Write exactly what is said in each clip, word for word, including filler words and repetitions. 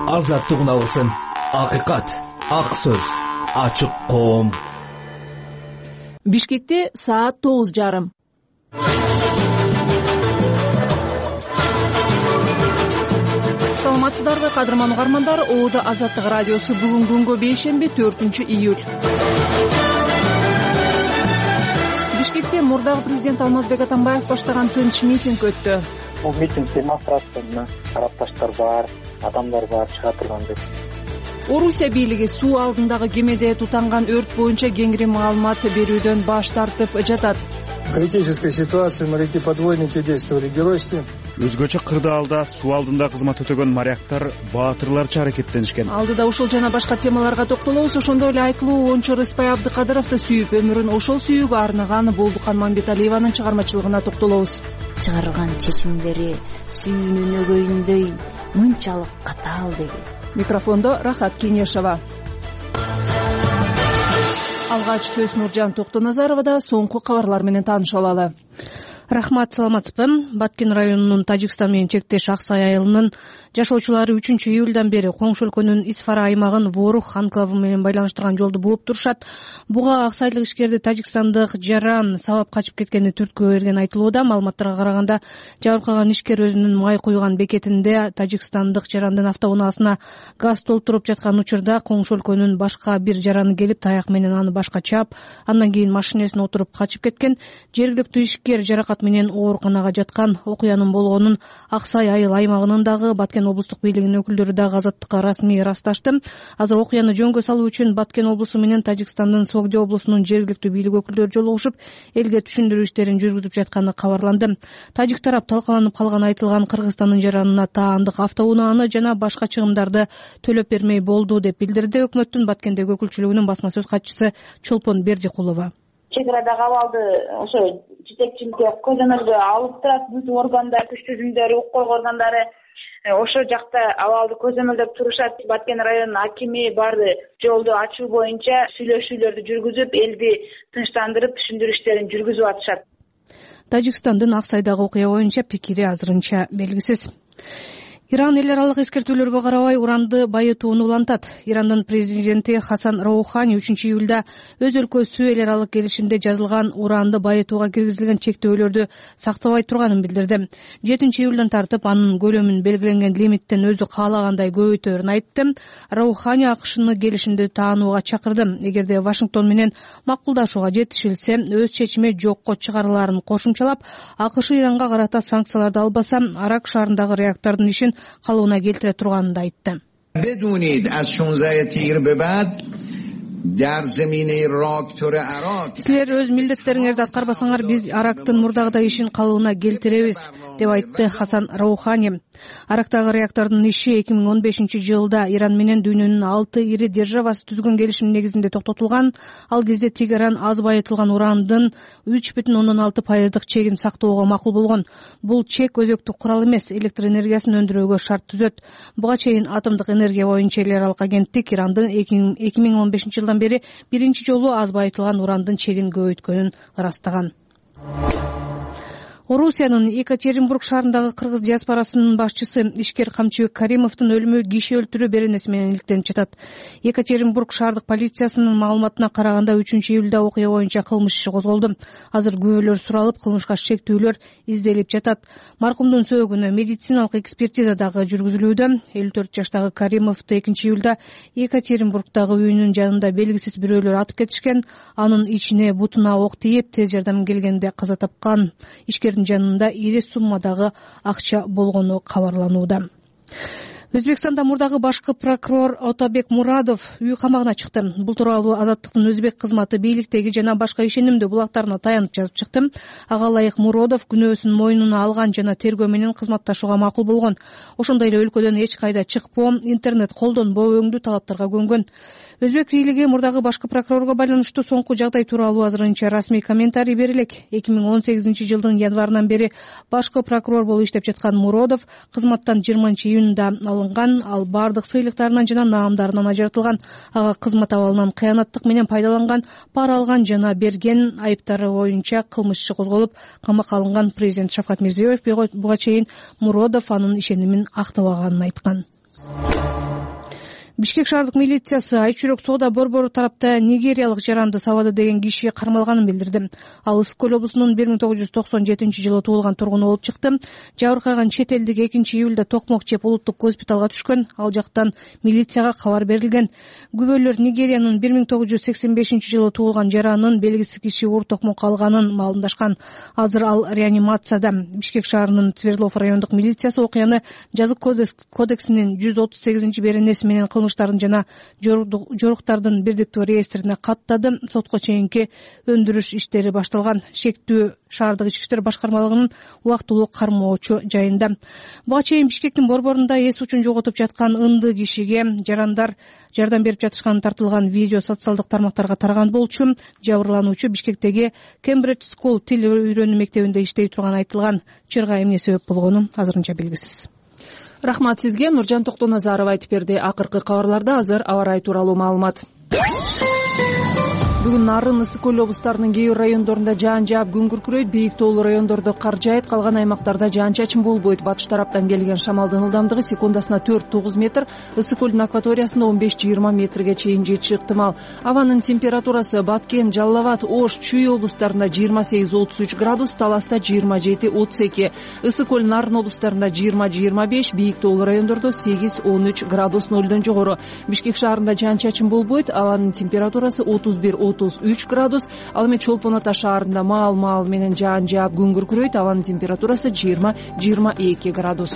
азаттык уналсын. Акыйкат, ак сөз, ачык коом. Бишкекте саат тогуз жарым. Саламатсыздарбы кадырман угармандар, Оодо Азаттык радиосу бүгүн күнгө бейшемби төртүнчү июль. Бишкекте мурдагы президент Алмазбек Атамбаев баштаган тынч митинг өттү. Бул митинг демонстрация, тарапташтар бар, адамдар бар, чыга турган деп. Орусия бийлиги суу алдындагы кемеде тутанган өрт боюнча кеңири маалымат берүүдөн баш тартып жатат. В критической ситуации моряки-подводники действовали геройски. Өзгөчө кырдаалда суу алдында кызмат өтөгөн моряктар баатырларча аракеттенишкен. Алдыда ушул жана башка темаларга токтолобуз. Ошондой эле айтылуу оңчо Рыспай Абдыкадыровду сүйүп, өмүрүн ошол сүйүүгө арнаган Болдукан Мамбеталиеванын чыгармачылыгына токтолобуз. Чыгарган чечимдери сүйүүнүн өгөйүндөй мынчалык катаал деген. Микрофондо Рахат Кеңешова. Алгач Төс Нуржан Токтоназарова да соңку кабарлар менен тааныша алалы. Рахмат, саламатсызбы. Баткен районунун Тажикстан менен чектеш Аксай айылынын жашоочулары үчүнчү июлдан бери коңшу өлкөнүн Исфара аймагын Ворух анклавы менен байланыштырган жолду бууп турушат. Буга аксайлык ишкерди тажикстандык жаран сабап качып кеткени түрткү берген айтылууда. Маалыматтарга караганда, жабыркаган ишкер өзүнүн май куйган бекетинде тажикстандык жарандын автоунаасына газ толтуруп жаткан учурда коңшу өлкөнүн башка бир жараны келип таяк менен аны башка чаап, андан кийин машинесине отуруп качып кеткен. Жергиликтүү ишкер жаракат менен ооруканага жаткан. Окуянын болгонун Аксай айыл аймагынын дагы Баткен облустук бийлигинин өкүлдөрү дагы Азаттыкка расмий ырасташты. Азыр окуяны жөнгө салуу үчүн Баткен облусу менен Тажикстандын Согди облусунун жергиликтүү бийлик өкүлдөрү жолугушуп, элге түшүндүрүү иштерин жүргүзүп жатканы кабарланды. Тажик тарап талкаланып калган айтылган Кыргызстандын жаранына таандык автоунааны жана башка чыгымдарды төлөп бермей болду деп билдирди өкмөттүн Баткендеги өкүлчүлүгүнүн басма сөз катчысы Чолпон Бердикулова. Чек арадагы абалды ошо жетекчиликке көзөмөлгө алып турат, бүт органдар, күч түзүмдөрү, укук коргоо органдары ошо жакта абалды көзөмөлдөп турушат. Баткен районунун акими баары жолду ачуу боюнча сүйлөшүүлөрдү жүргүзүп, элди тынчтандырып, түшүндүрүү иштерин жүргүзүп атышат. Тажикстандын Аксайдагы окуя боюнча пикири азырынча белгисиз. Иран эл аралык эскертүүлөргө карабай уранды байытууну улантат. Ирандын президенти Хасан Роухани үчүнчү июлда өз өлкөсү эл аралык келишимде жазылган уранды байытууга киргизилген чектөөлөрдү сактабай турганын билдирди. жетинчи июлдан тартып анын көлөмүн белгиленген лимиттен өзү каалагандай көбөйтөөрүн айтты. Роухани АКШны келишимди таанууга чакырды. Эгерде Вашингтон менен макулдашууга жетишилсе, өз чечими жокко чыгарылаарын кошумчалап, АКШ Иранга карата санкцияларды албаса, Арак шаарындагы реактордун ишин калыбына келтире турганын да айтты. Силер өз милдеттериңерди аткарбасаңар, биз Арактын мурдагыдай ишин калыбына келтиребиз, деп айтты Хасан Роухани. Арактагы реактордун иши эки миң он бешинчи жылда Иран менен дүйнөнүн алты ири державасы түзгөн келишим негизинде токтотулган. Ал кезде Тегеран аз байытылган урандын үч бүтүн ондон алты пайыздык чегин сактоого макул болгон. Бул чек өзөктүк курал эмес, электр энергиясын өндүрүүгө шарт түзөт. Буга чейин атомдук энергия боюнча эл аралык агенттик Ирандын эки миң он бешинчи жылдан бери биринчи жолу аз байытылган урандын чегин көбөйткөнүн ырастаган. Орусиянын Екатеринбург шаарындагы кыргыз диаспорасынын башчысы ишкер Камчыбек Каримовдун өлүмү киши өлтүрүү беренеси менен иликтенип жатат. Екатеринбург шаардык полициясынын маалыматына караганда үчүнчү июлда окуя боюнча кылмыш иши козголду. Азыр күбөлөр суралып, кылмышка шектүүлөр изделип жатат. Маркумдун сөөгүнө медициналык экспертиза дагы жүргүзүлүүдө. элүү төрт жаштагы Каримовду экинчи июлда Екатеринбургдагы үйүнүн жанында белгисиз бирөөлөр атып кетишкен. Анын ичине бутуна ок тийип, тез жардам келгенде каза тапкан. Ишкер жанында ири суммадагы акча болгону кабарланууда. Өзбекстанда мурдагы башкы прокурор Отабек Мурадов үй камагына чыкты. Бул тууралуу Азаттыктын өзбек кызматы бийликтеги жана башка ишенимдүү булактарына таянып жазып чыкты. Ага ылайык Муродов күнөөсүн мойнуна алган жана тергөө менен кызматташууга макул болгон. Ошондой эле өлкөдөн эч кайда чыкпоо, интернет колдонбоо өңдүү талаптарга көнгөн. Өзбек бийлиги мурдагы башкы прокурорго байланыштуу соңку жагдай тууралуу азырынча расмий комментарий бере элек. эки миң он сегизинчи жылдын январынан бери башкы прокурор болуп иштеп жаткан Муродов кызматтан жыйырманчы июнда алынган. Ал бардык сыйлыктарынан жана наамдарынан ажыратылган. Ага кызмат абалынан кыянаттык менен пайдаланган, пара алган жана берген айыптары боюнча кылмыш иши козголуп, камакка алынган. Президент Шавкат Мирзиёев буга чейин Муродов анын ишенимин актабаганын айткан. Бишкек шаардык милициясы Айчүрөк соода борбору тарапта нигериялык жаранды сабады деген киши кармалганын билдирди. Ал Ысык көл облусунун бир миң тогуз жүз токсон жетинчи жылы туулган тургуну болуп чыкты. Жабыркаган чет элдик экинчи июлда токмок жеп улуттук госпиталга түшкөн. Ал жактан милицияга кабар берилген. Күбөлөр Нигериянын бир миң тогуз жүз сексен бешинчи жылы туулган жаранын белгисиз киши оор токмокко алганын маалымдашкан. Азыр ал реанимацияда. Бишкек шаарынын Свердлов райондук милициясы окуяны жазык кодексинин жүз отуз сегизинчи беренеси менен кылмыштардын жана жоруктардын бирдиктүү реестрине каттады. Сотко чейинки өндүрүш иштери башталган. Шектүү шаардык ички иштер башкармалыгынын убактылуу кармоочу жайында. Буга чейин Бишкектин борборунда эс учун жоготуп жаткан ынды кишиге жарандар жардам берип жатышканы тартылган видео социалдык тармактарга тараган болчу. Жабырлануучу Бишкектеги Cambridge School тил үйрөнүү мектебинде иштей турган айтылган. Чырга эмне себеп болгону азырынча белгисиз. Рахмат сизге. Нуржан Токтоназарова айтып берди. Акыркы кабарларда азыр аба ырайы тууралуу маалымат. Бүгүн Нарын, Ысык көл облустарынын кээ бир райондорунда жаан жаап күн күркүрөйт, бийик тоолуу райондордо кар жаайт, калган аймактарда жаан-чачын болбойт. Батыш тараптан келген шамалдын ылдамдыгы секундасына төрт тогуз метр, Ысык көлдүн акваториясында он беш жыйырма метрге чейин жетиши ыктымал. Абанын температурасы Баткен, Жалал Абад, Ош, Чүй облустарында жыйырма сегиз отуз үч градус, Таласта жыйырма жети отуз эки, Ысык көл, Нарын облустарында жыйырма жыйырма беш, бийик тоолуу райондордо сегиз он үч градус нөлдөн жогору. Бишкек шаарында жаан-чачын болбойт, абанын температурасы отуз бир отуз үч градус. Ал эми Чолпон Ата шаарында маал-маал менен жаан жаап күн күркүрөйт, абанын температурасы жыйырма жыйырма эки градус.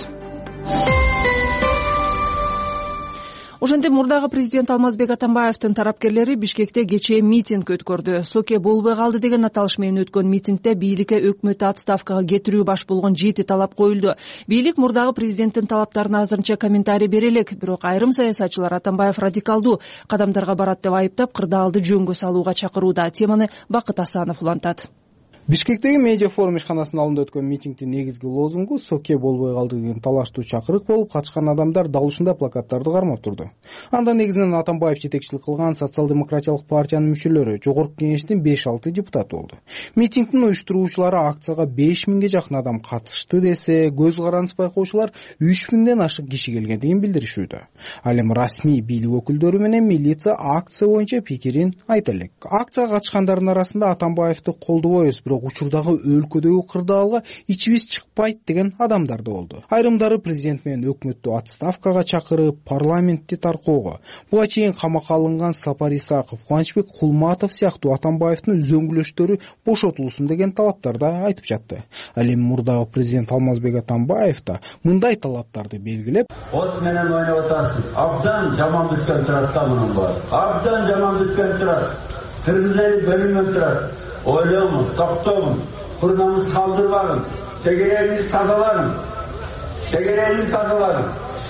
Ошентип мурдагы президент Алмазбек Атамбаевдин тарапкерлери Бишкекте кечээ митинг өткөрдү. Соке болбой калды деген аталыш менен өткөн митингде бийликке өкмөттү отставкага кетирүү баш болгон жети талап коюлду. Бийлик мурдагы президенттин талаптарына азырынча комментарий бере элек, бирок айрым саясатчылар Атамбаев радикалдуу кадамдарга барат деп айыптап, кырдаалды жөнгө салууга чакырууда. Теманы Бакыт Асанов улантат. Бишкектеги медиа форум ишканасынын алдында өткөн митингдин негизги лозунгу «Соке болбой калды» деген талаштуу чакырык болуп, катышкан адамдар дал ушундай плакаттарды кармап турду. Анда негизинен Атамбаев жетекчилик кылган социал-демократиялык партиянын мүчөлөрү, жогорку кеңештин беш алты депутаты болду. Митингдин уюштуруучулары акцияга беш миңге жакын адам катышты десе, көз карандысы байкоочулар үч миңден ашык киши келгендигин билдиришүүдө. Ал эми расмий бийлик өкүлдөрү менен милиция акция боюнча пикирин айта элек. Акцияга катышкандардын арасында Атамбаевди колдобойбуз, учурдагы өлкөдөгү кырдаалга ичибиз чыкпайт деген адамдар да болду. Айрымдары президент менен өкмөттү отставкага чакырып, парламентти таркоого, буга чейин камакка алынган Сапар Исаков, Кубанычбек Кулматов сыяктуу Атамбаевдин үзөңгүлөштөрү бошотулсун деген талаптарды айтып жатты. Ал эми мурдагы президент Алмазбек Атамбаев да мындай талаптарды белгилеп, от менен ойноп атасың, абдан жаман бүткөн турат да мунун баары. Абдан жаман бүткөн турат. Кыргыздар бөлүнүп турат. Ойлоңуз, токтоңуз, курнаңыз калдырбагын, тегереңиз тазалаңыз, тегереңиз тазалаңыз.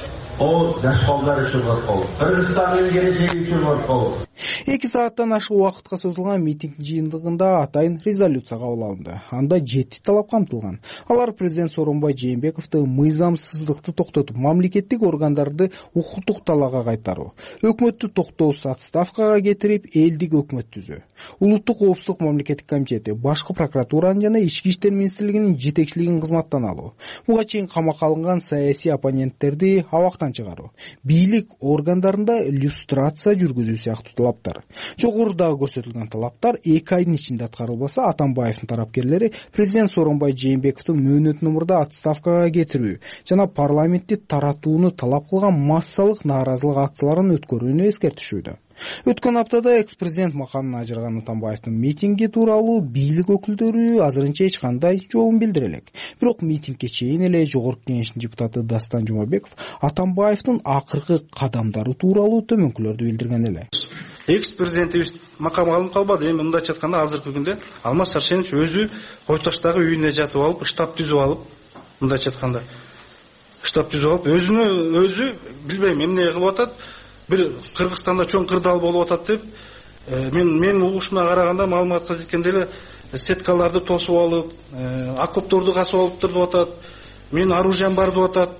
О, жашколдар үчүн коркол, Кыргызстандын келечеги үчүн коркол. эки сааттан ашык убакытка созулган митинг жыйынтыгында атайын резолюция кабыл алынды. Анда жети талап камтылган. Алар президент Сооронбай Жээнбековду мыйзамсыздыкты токтотуп, мамлекеттик органдарды укуктук талаага кайтаруу, өкмөттү токтоосуз отставкага кетирип, элдик өкмөт түзүү, улуттук коопсуздук мамлекеттик комитети, башкы прокуратуранын жана ички иштер министрлигинин жетекчилигин кызматтан алуу, буга чейин камакка алынган саясий оппоненттерди абактан чыгаруу, бийлик органдарында иллюстрация жүргүзүү сыяктуу талаптар. Жогорудагы көрсөтүлгөн талаптар эки айдын ичинде аткарылбаса, Атамбаевдин тарапкерлери президент Сооронбай Жээнбековду мөөнөтүнөн мурда отставкага кетирүү жана парламентти таратууну талап кылган массалык нааразылык акцияларын өткөрүүнү эскертишүүдө. Өткөн аптада экс-президент макамынан ажыраган Атамбаевдин митинги тууралуу бийлик өкүлдөрү азырынча эч кандай жообун билдире элек. Бирок митингге чейин эле жогорку кеңештин депутаты Дастан Жумабеков Атамбаевдин акыркы кадамдары тууралуу төмөнкүлөрдү билдирген эле. Экс-президентибиз макамга алынып калбады. Эми мындайча айтканда азыркы күндө Алмаз Сарсенович өзү Койташтагы үйүнө жатып алып, штаб түзүп алып, мындайча айтканда штаб түзүп алып, өзүнө өзү билбейм эмне кылып атат. Бир Кыргызстанда чоң кырдаал болуп атат деп, мен мен угушума караганда, маалыматка жеткенде эле сеткаларды тосуп алып, окопторду касып алып туруп атат. Мен оружием бар деп атат.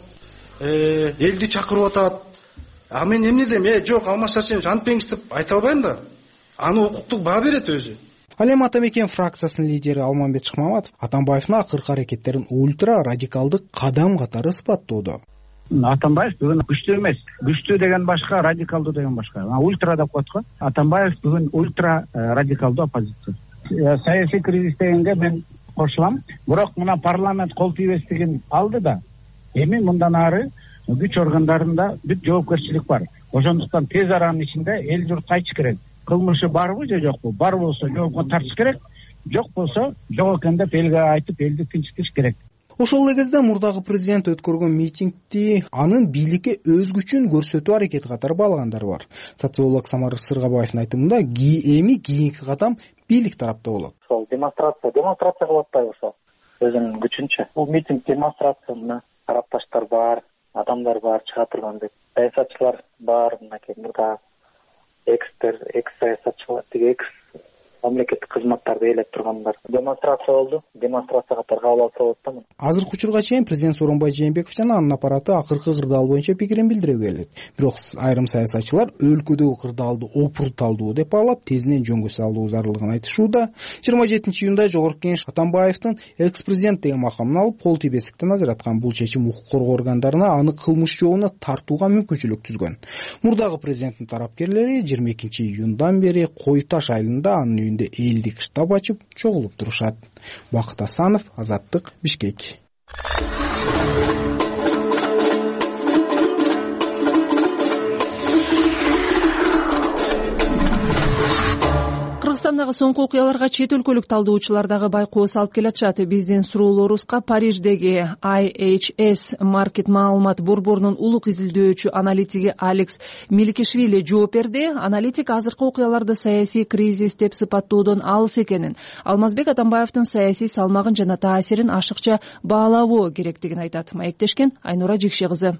Элди чакырып атат. А мен эмне дейм? Э, жок, Алмаз Сарсенович антпеңиз деп айта албайм да. Аны укуктук баа берет өзү. Ал эми Атамекен фракциясынын лидери Алмамбет Шыкмаматов Атамбаевдин акыркы аракеттерин ультра радикалдык кадам катары сыпаттоодо. Атамбаев бүгүн күчтүү эмес. Күчтүү деген башка, радикалдуу деген башка. Ультра деп коет го. Атамбаев бүгүн ультра радикалдуу оппозиция. Саясий кризис дегенге мен кошулам. Бирок мына парламент кол тийбестигин алды да. Эми мындан ары күч органдарында бүт жоопкерчилик бар. Ошондуктан тез аранын ичинде эл журт кайтыш керек. Кылмышы барбы же жокпу? Бар болсо жоопко тартыш керек. Жок болсо жок экен деп элге айтып, элди тынчтыш керек. Ошол эле кезде мурдагы президент өткөргөн митингди анын бийликке өз күчүн көрсөтүү аракети катары баалагандар бар. Социолог Самар Сыргабаевдин айтымында эми кийинки кадам бийлик тарапта болот. Ошол демонстрация, демонстрация кылып атпайбы ошол өзүнүн күчүнчө. Бул митинг демонстрация, мына тарапташтар бар, адамдар бар чыга турган деп. Саясатчылар бар, мынакей мурда экстер, экс саясатчылар, тиги экс мамлекеттик кызматтарды ээлеп тургандар. Демонстрация болду. Демонстрация катары кабыл алса болот да. Азыркы учурга чейин президент Сооронбай Жээнбеков жана анын аппараты акыркы кырдаал боюнча пикирин билдирбей келет. Бирок айрым саясатчылар өлкөдөгү кырдаалды опурталдуу деп баалап, тезинен жөнгө салуу зарылдыгын айтышууда. жыйырма жетинчи июнда Жогорку Кеңеш Атамбаевдин экс-президент деген макамын алып, кол тийбестиктен ажыраткан. Бул чечим укук коргоо органдарына аны кылмыш жообуна тартууга мүмкүнчүлүк түзгөн. Мурдагы президенттин тарапкерлери жыйырма экинчи июндан бери Кой Таш айылында анын элдик штаб ачып чогулуп турушат. Бакыт Асанов, Азаттык, Бишкек. Кыргызстандагы соңку окуяларга чет өлкөлүк талдоочулар дагы байкоо салып келатышат. Биздин суроолорубузга Париждеги ай эйч эс Market маалымат борборунун улук изилдөөчү аналитиги Алекс Меликишвили жооп берди. Аналитик азыркы окуяларды саясий кризис деп сыпаттоодон алыс экенин, Алмазбек Атамбаевдин саясий салмагын жана таасирин ашыкча баалабоо керектигин айтат. Маектешкен Айнура Жикше кызы.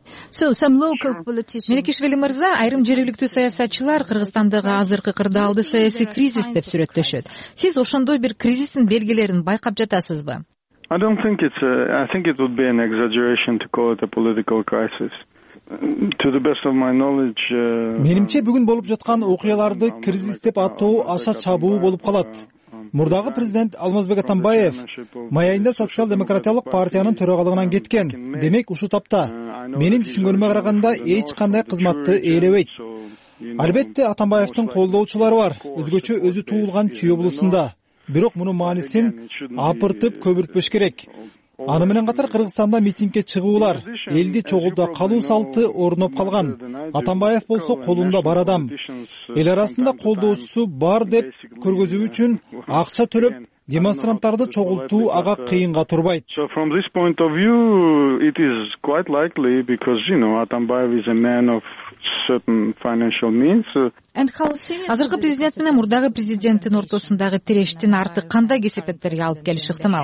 Меликишвили мырза, айрым жергиликтүү саясатчылар Кыргызстандагы азыркы кырдаалды саясий кризис деп сүрөттөшөт. Сиз ошондой бир кризистин белгилерин байкап жатасызбы? I don't think it's a, I think it would be an exaggeration to call it a political crisis. To the best of my knowledge. Менимче бүгүн болуп жаткан окуяларды кризис деп аттоо аша чабуу болуп калат. Мурдагы президент Алмазбек Атамбаев май айында социал-демократиялык партиянын төрагалыгынан кеткен. Демек, ушул тапта менин түшүнгөнүмө караганда эч кандай кызматты ээлебейт. Албетте Атамбаевдин колдоочулары бар, өзгөчө өзү туулган Чүй облусунда. Бирок мунун маанисин апыртып көбүртпөш керек. Аны менен катар Кыргызстанда митингге чыгуулар, элди чогултуп калуу салты орноп калган. Атамбаев болсо колунда бар адам. Эл арасында колдоочусу бар деп көргөзүү үчүн акча төлөп демонстранттарды чогултуу ага кыйынга турбайт. So from this point of view, it is quite likely because, you know, Atambayev is a man of certain financial means. Азыркы президент менен мурдагы президенттин ортосундагы тирештин арты кандай кесепеттерге алып келиши ыктымал?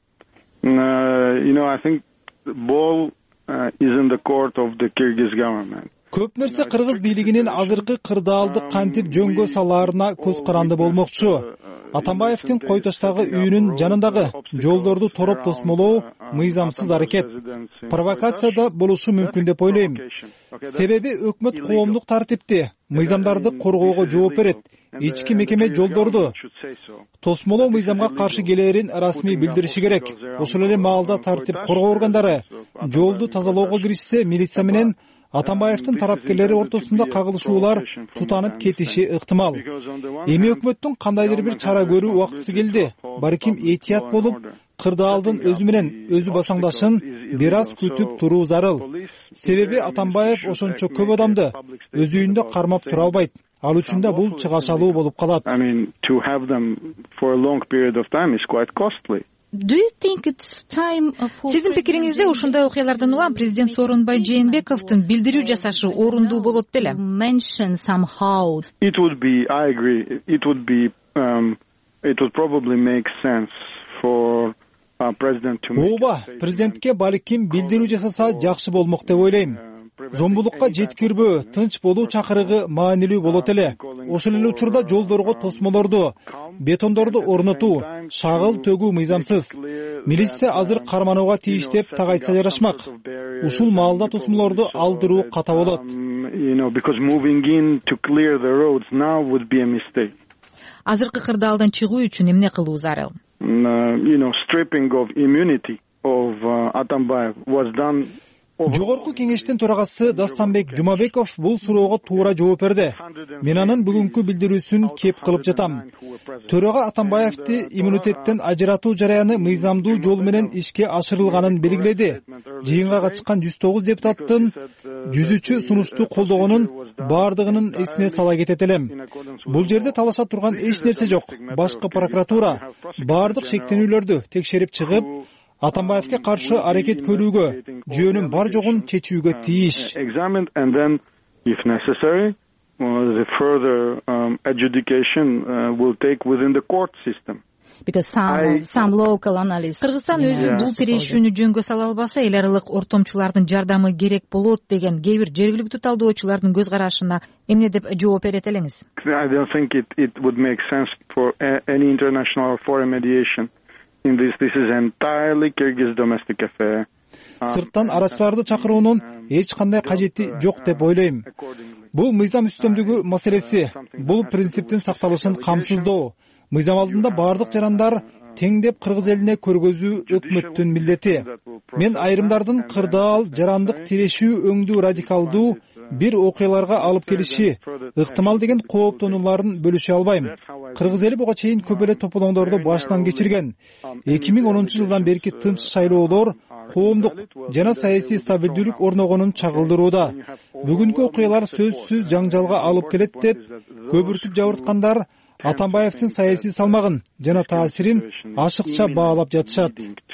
Uh, you know, I think the ball uh, is in the court of the Kyrgyz government. Көп нерсе Кыргыз бийлигинин азыркы кырдаалды кантип жөнгө салаарына көз каранды болмокчу. Атамбаевдин Кой Таштагы үйүнүн жанындагы жолдорду тороп тосмолоо мыйзамсыз аракет. Провокацияда болушу мүмкүн деп ойлойм. Себеби өкмөт коомдук тартипти, мыйзамдарды коргоого жооп берет. Ички мекеме жолдорду тосмолоо мыйзамга каршы келерин расмий билдириши керек. Ошол эле маалда тартип коргоо органдары жолду тазалоого киришсе, милиция менен Атамбаевдин тарапкерлери ортосунда кагылышуулар тутанып кетиши ыктымал. Эми өкмөттүн кандайдыр бир чара көрүү убактысы келди. Барким этият болуп, кырдаалдын өзү менен өзү басаңдашын бир аз күтүп туруу зарыл. Себеби Атамбаев ошончо көп адамды өз үйүндө кармап тура албайт. Ал үчүн да бул чыгашалуу болуп калат. I mean, to have them for a long period of time is quite costly. Сиздин пикириңизде ушундай окуялардан улам президент Сооронбай Жээнбековдун билдирүү жасашы орундуу болот беле? It would be, I agree, it would be, um, it would probably make sense for uh, president to make. Ооба, президентке балким билдирүү жасаса жакшы болмок деп ойлойм. Зомбулукка жеткирбөө, тынч болуу чакырыгы маанилүү болот эле. Ошол эле учурда жолдорго тосмолорду, бетондорду орнотуу, шагыл төгүү мыйзамсыз. Милиция азыр карманууга тийиш деп так айтса жарашмак. Ушул маалда тосмолорду алдыруу ката болот. Азыркы кырдаалдан чыгуу үчүн эмне кылуу зарыл? You know, stripping of immunity of uh, Atambayev was done Жогорку кеңештин төрагасы Дастанбек Жумабеков бул суроого туура жооп берди. Мен анын бүгүнкү билдирүүсүн кеп кылып жатам. Төрага Атамбаевди иммунитеттен ажыратуу жараяны мыйзамдуу жол менен ишке ашырылганын белгиледи. Жыйынга катышкан жүз тогуз депутаттын жүзүчү сунушту колдогонун бардыгынын эсине сала кетет элем. Бул жерде талаша турган эч нерсе жок. Башкы прокуратура бардык шектенүүлөрдү текшерип чыгып, Атамбаевке каршы аракет көрүүгө, жөнүн бар жогун чечүүгө тийиш. If necessary, the further um, adjudication uh, will take within the court system. Because some, some local analysts. Кыргызстан өзү бул тирешүүнү жөнгө сала албаса, эл аралык ортомчулардын жардамы керек болот деген кээ бир жергиликтүү талдоочулардын көз карашына эмне деп жооп берет элеңиз? I don't think it, it would make sense for any international foreign mediation. In this, this is entirely Kyrgyz domestic affair. Сырттан арачыларды чакыруунун эч кандай кажети жок деп ойлойм. Бул мыйзам үстөмдүгү маселеси. Бул принциптин сакталышын камсыздоо. Мыйзам алдында бардык жарандар тең деп кыргыз элине көргөзүү өкмөттүн милдети. Мен айрымдардын кырдаал, жарандык тирешүү өңдүү радикалдуу бир окуяларга алып келиши ыктымал деген кооптонууларын бөлүшө албайм. Кыргыз эли буга чейин көп эле тополоңдорду башынан кечирген. эки миң онунчу жылдан берки тынч шайлоолор коомдук жана саясий стабилдүүлүк орногонун чагылдырууда. Бүгүнкү окуялар сөзсүз жаңжалга алып келет деп көбүртүп жабырткандар Атамбаевдин саясий салмагын жана таасирин ашыкча баалап жатышат.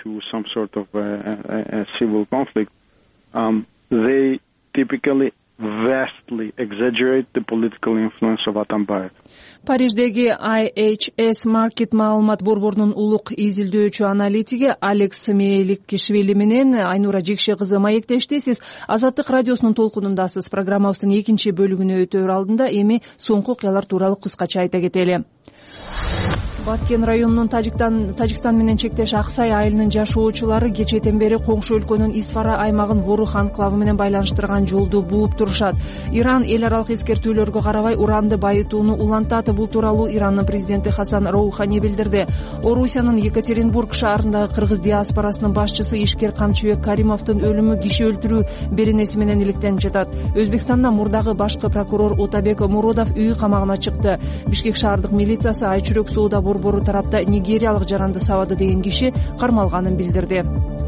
They typically vastly exaggerate the political influence of Atambayev. Париждеги I H S Market маалымат борборунун улук изилдөөчү аналитиги Алекс Мейликишвили менен Айнура Жекше кызы маектешти. Сиз Азаттык радиосунун толкунундасыз. Программабыздын экинчи бөлүгүнө өтөөр алдында эми соңку окуялар тууралуу кыскача айта кетели. Баткен районунун Тажикстан Тажикстан менен чектеш Аксай айылынын жашоочулары кечээден бери коңшу өлкөнүн Исфара аймагын Ворух анклавы менен байланыштырган жолду бууп турушат. Иран эл аралык эскертүүлөргө карабай уранды байытууну улантат. Бул тууралуу Ирандын президенти Хасан Роухани билдирди. Орусиянын Екатеринбург шаарындагы кыргыз диаспорасынын башчысы Ишкер Камчыбек Каримовдун өлүмү киши өлтүрүү беренеси менен иликтенип жатат. Өзбекстанда мурдагы башкы прокурор Утабек Муродов үй камагына чыкты. Бишкек шаардык милициясы Айчүрөк сууда борбору тарапта нигериялык жаранды сабады деген киши кармалганын билдирди.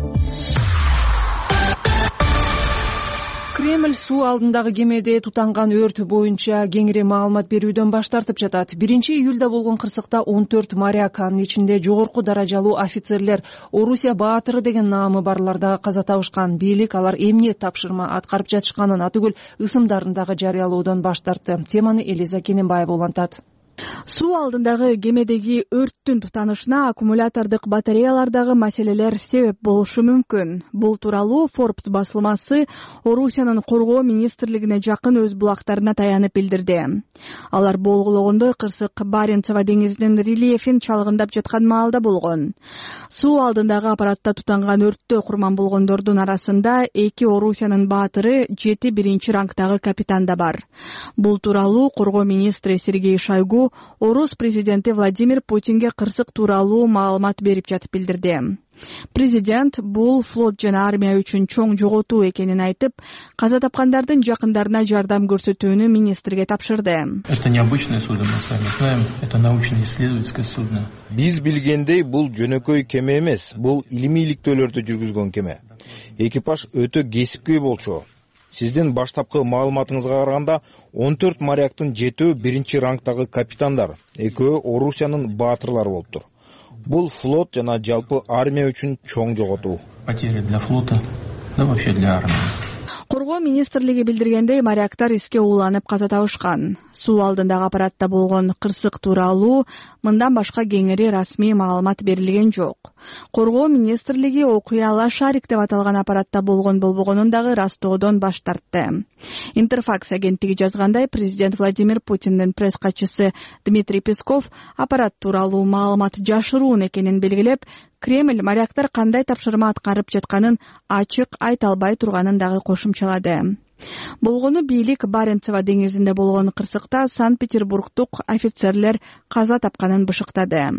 Кремль суу алдындагы кемеде тутанган өрт боюнча кеңири маалымат берүүдөн баш тартып жатат. биринчи июлда болгон кырсыкта он төрт моряк, анын ичинде жогорку даражалуу офицерлер, Орусия баатыры деген наамы барлар дагы каза табышкан. Бийлик алар эмне тапшырма аткарып жатышканын атүгүл ысымдарын дагы жарыялоодон баш тартты. Теманы Элиза Кененбаева улантат. Суу алдындагы кемедеги өрттүн тутанышына аккумулятордук батареялардагы маселелер себеп болушу мүмкүн. Бул тууралуу Forbes басылмасы Орусиянын коргоо министрлигине жакын өз булактарына таянып билдирди. Алар болгологондой кырсык Баренцева деңизинин рельефин чалгындап жаткан маалда болгон. Суу алдындагы аппаратта тутанган өрттө курман болгондордун арасында эки Орусиянын баатыры, жети биринчи рангдагы капитан да бар. Бул тууралуу коргоо министри Сергей Шойгу Орус президенти Владимир Путинге кырсык тууралуу маалымат берип жатып билдирди. Президент бул флот жана армия үчүн чоң жоготуу экенин айтып, каза тапкандардын жакындарына жардам көрсөтүүнү министрге тапшырды. Это необычное судно, мы с вами знаем, это научно-исследовательское судно. Биз билгендей бул жөнөкөй кеме эмес, бул илимий иликтөөлөрдү жүргүзгөн кеме. Экипаж өтө кесипкөй болчу. Сиздин баштапкы маалыматыңызга караганда он төрт моряктын жетөө биринчи рангдагы капитандар, экөө Орусиянын баатырлары болуптур. Бул флот жана жалпы армия үчүн чоң жоготуу. Потери для флота, да вообще для армии. Коргоо министрлиги билдиргендей, моряктар иске ууланып каза табышкан. Суу алдындагы аппаратта болгон кырсык тууралуу мындан башка кеңири расмий маалымат берилген жок. Коргоо министрлиги окуя Лашарик деп аталган аппаратта болгон болбогонун дагы растоодон баш тартты. Интерфакс агенттиги жазгандай, президент Владимир Путиндин пресс катчысы Дмитрий Песков аппарат тууралуу маалымат жашыруун экенин белгилеп, Кремль моряктар кандай тапшырма аткарып жатканын ачык айта албай турганын дагы кошумчалады. Болгону бийлик Баренцева деңизинде болгон кырсыкта Санкт-Петербургдук офицерлер каза тапканын бышыктады.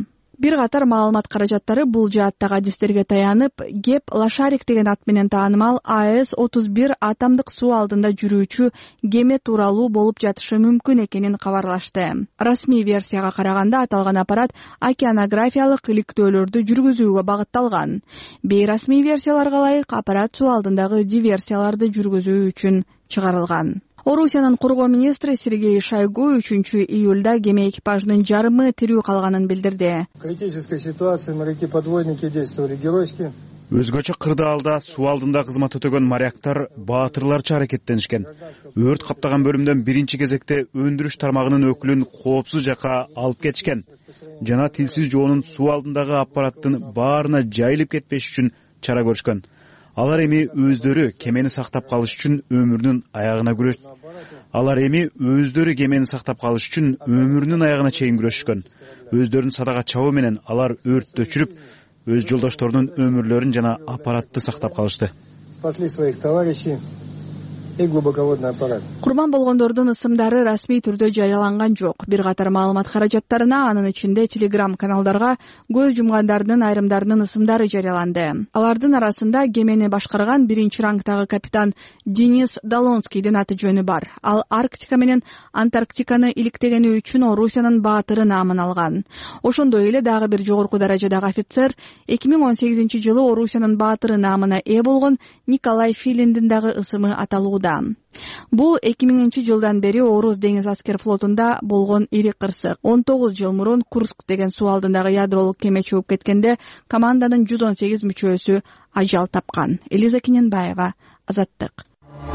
Бир катар маалымат каражаттары бул жааттагы адистерге таянып, Геб Лошарик деген ат менен таанымал А С отуз бир атомдук суу алдында жүрүүчү кеме тууралуу болуп жатышы мүмкүн экенин кабарлашты. Расмий версияга караганда аталган аппарат океанографиялык иликтөөлөрдү жүргүзүүгө багытталган. Бейрасмий версияларга ылайык аппарат суу алдындагы диверсияларды жүргүзүү үчүн чыгарылган. Орусиянын коргоо министри Сергей Шойгу үчүнчү июлда кеме экипажынын жарымы тирүү калганын билдирди. Критическая ситуация, моряки-подводники действовали геройски. Өзгөчө кырдаалда суу алдында кызмат өтөгөн моряктар баатырларча аракеттенишкен. Өрт каптаган бөлүмдөн биринчи кезекте өндүрүш тармагынын өкүлүн коопсуз жакка алып кетишкен. Жана тилсиз жоонун суу алдындагы аппараттын баарына жайылып кетпеш үчүн чара көрүшкөн. Алар эми өздөрү кемени сактап калыш үчүн өмүрүнүн аягына күрөш. Алар эми өздөрү кемени сактап калыш үчүн өмүрүнүн аягына чейин күрөшкөн. Өздөрүнүн садага чабуу менен алар өрттү өчүрүп, өз жолдошторунун өмүрлөрүн жана аппаратты сактап калышты. Спасли своих товарищей и глубоководный аппарат. Курман болгондордун ысымдары расмий түрдө жарыяланган жок. Бир катар маалымат каражаттарына, анын ичинде Telegram каналдарга көз жумгандардын айрымдарынын ысымдары жарыяланды. Алардын арасында кемени башкарган биринчи рангдагы капитан Денис Долонскийдин аты жөнү бар. Ал Арктика менен Антарктиканы иликтегени үчүн Орусиянын баатыры наамын алган. Ошондой эле дагы бир жогорку даражадагы офицер эки миң он сегизинчи жылы Орусиянын баатыры наамына ээ болгон Николай Филиндин дагы ысымы аталууда. Бул эки миңинчи жылдан бери Орус деңиз аскер флотунда болгон ири кырсык. он тогуз жыл мурун Курск деген суу алдындагы ядролук кеме чөгүп кеткенде команданын жүз он сегиз мүчөсү ажал тапкан. Элиза Киненбаева, Азаттык.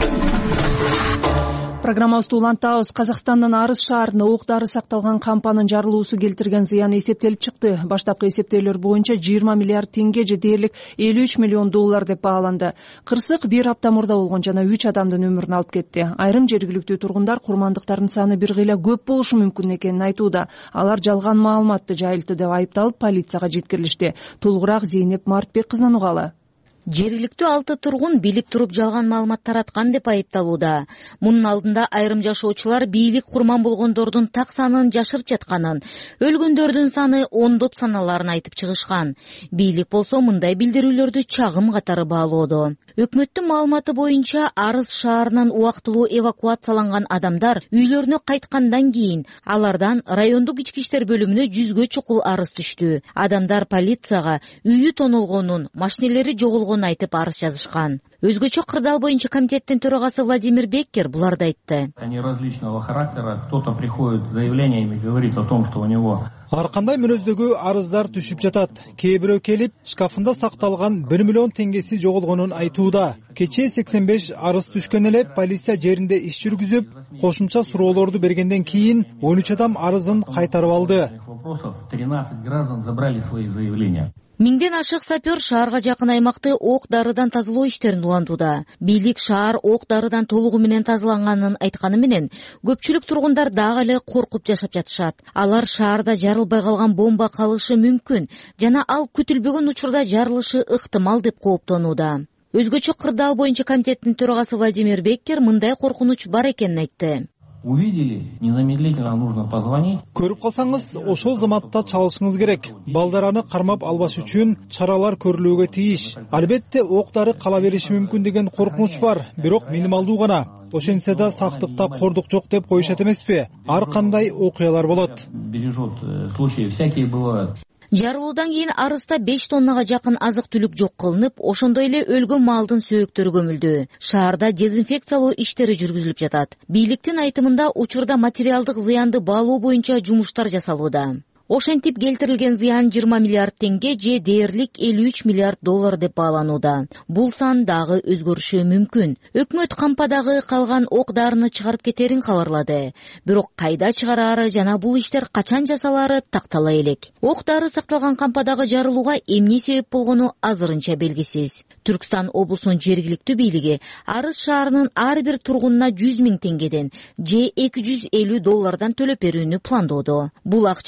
Программабызды улантабыз. Казакстандын Арыс шаарында ок-дары сакталган кампанын жарылуусу келтирген зыяны эсептелип чыкты. Баштапкы эсептөөлөр боюнча жыйырма миллиард теңге же дээрлик элүү үч миллион доллар деп бааланды. Кырсык бир апта мурда болгон жана үч адамдын өмүрүн алып кетти. Айрым жергиликтүү тургундар курмандыктардын саны бир кыйла көп болушу мүмкүн экенин айтууда. Алар жалган маалыматты жайылтты деп айыпталып полицияга жеткирилишти. Толугураак Зейнеп Мартбек кызынан угалы. Жергиликтүү алты тургун билип туруп жалган маалымат тараткан деп айыпталууда. Мунун алдында айрым жашоочулар бийлик курман болгондордун так санын жашырып жатканын, өлгөндөрдүн саны ондоп саналарын айтып чыгышкан. Бийлик болсо мындай билдирүүлөрдү чагым катары баалоодо. Өкмөттүн маалыматы боюнча Арыс шаарынан убактылуу эвакуацияланган адамдар үйлөрүнө кайткандан кийин алардан райондук ички иштер бөлүмүнө жүзгө чукул арыз түштү. Адамдар полицияга үйү тонолгонун, машинелери жоголгонун айтып арыз жазышкан. Өзгөчө кырдаал боюнча комитеттин төрагасы Владимир Беккер буларды айтты. Они различного характера, кто-то приходит с заявлениями, говорит о том, что у него ар кандай мүнөздөгү арыздар түшүп жатат. Кээ бирөө келип шкафында сакталган бир миллион теңгеси жоголгонун айтууда. Кечээ сексен беш арыз түшкөн эле полиция жеринде иш жүргүзүп, кошумча суроолорду бергенден кийин он үч адам арызын кайтарып алды. тринадцать граждан забрали свои заявления. Миңден ашык сапер шаарга жакын аймакты ок-дарыдан тазалоо иштерин улантууда. Бийлик шаар ок-дарыдан толугу менен тазаланганын айтканы менен, көпчүлүк тургундар дагы эле коркуп жашап жатышат. Алар шаарда жарылбай калган бомба калышы мүмкүн жана ал күтүлбөгөн учурда жарылышы ыктымал деп кооптонууда. Өзгөчө кырдаал боюнча комитеттин төрагасы Владимир Беккер мындай коркунуч бар экенин айтты. Увидели, незамедлительно нужно позвонить. Көрүп калсаңыз, ошол заматта чалышыңыз керек. Балдараны кармап албаш үчүн чаралар көрүлүүгө тийиш. Албетте ок-дары кала бериши мүмкүн деген коркунуч бар, бирок минималдуу гана. Ошентсе да сактыкта кордук жок деп коюшат эмеспи? Ар кандай окуялар болот. Бережет, случаи всякие бывают. Жарылуудан кийин Арыста беш тоннага жакын азык-түлүк жок кылынып, ошондой эле өлгөн малдын сөөктөрү көмүлдү. Шаарда дезинфекциялоо иштери жүргүзүлүп жатат. Бийликтин айтымында учурда материалдык зыянды баалоо боюнча жумуштар жасалууда. Ошентип келтирилген зыян жыйырма миллиард теңге же дээрлик элүү үч миллиард доллар деп бааланууда. Бул сан дагы өзгөрүшү мүмкүн. Өкмөт кампадагы калган ок-дарыны чыгарып кетерин кабарлады. Бирок кайда чыгараары жана бул иштер качан жасалаары тактала элек. Ок-дары сакталган кампадагы жарылууга эмне себеп болгону азырынча белгисиз. Түркстан облусунун жергиликтүү бийлиги Арыс шаарынын ар бир тургунуна жүз миң теңгеден же эки жүз элүү доллардан төлөп берүүнү пландоодо. Бул акча казна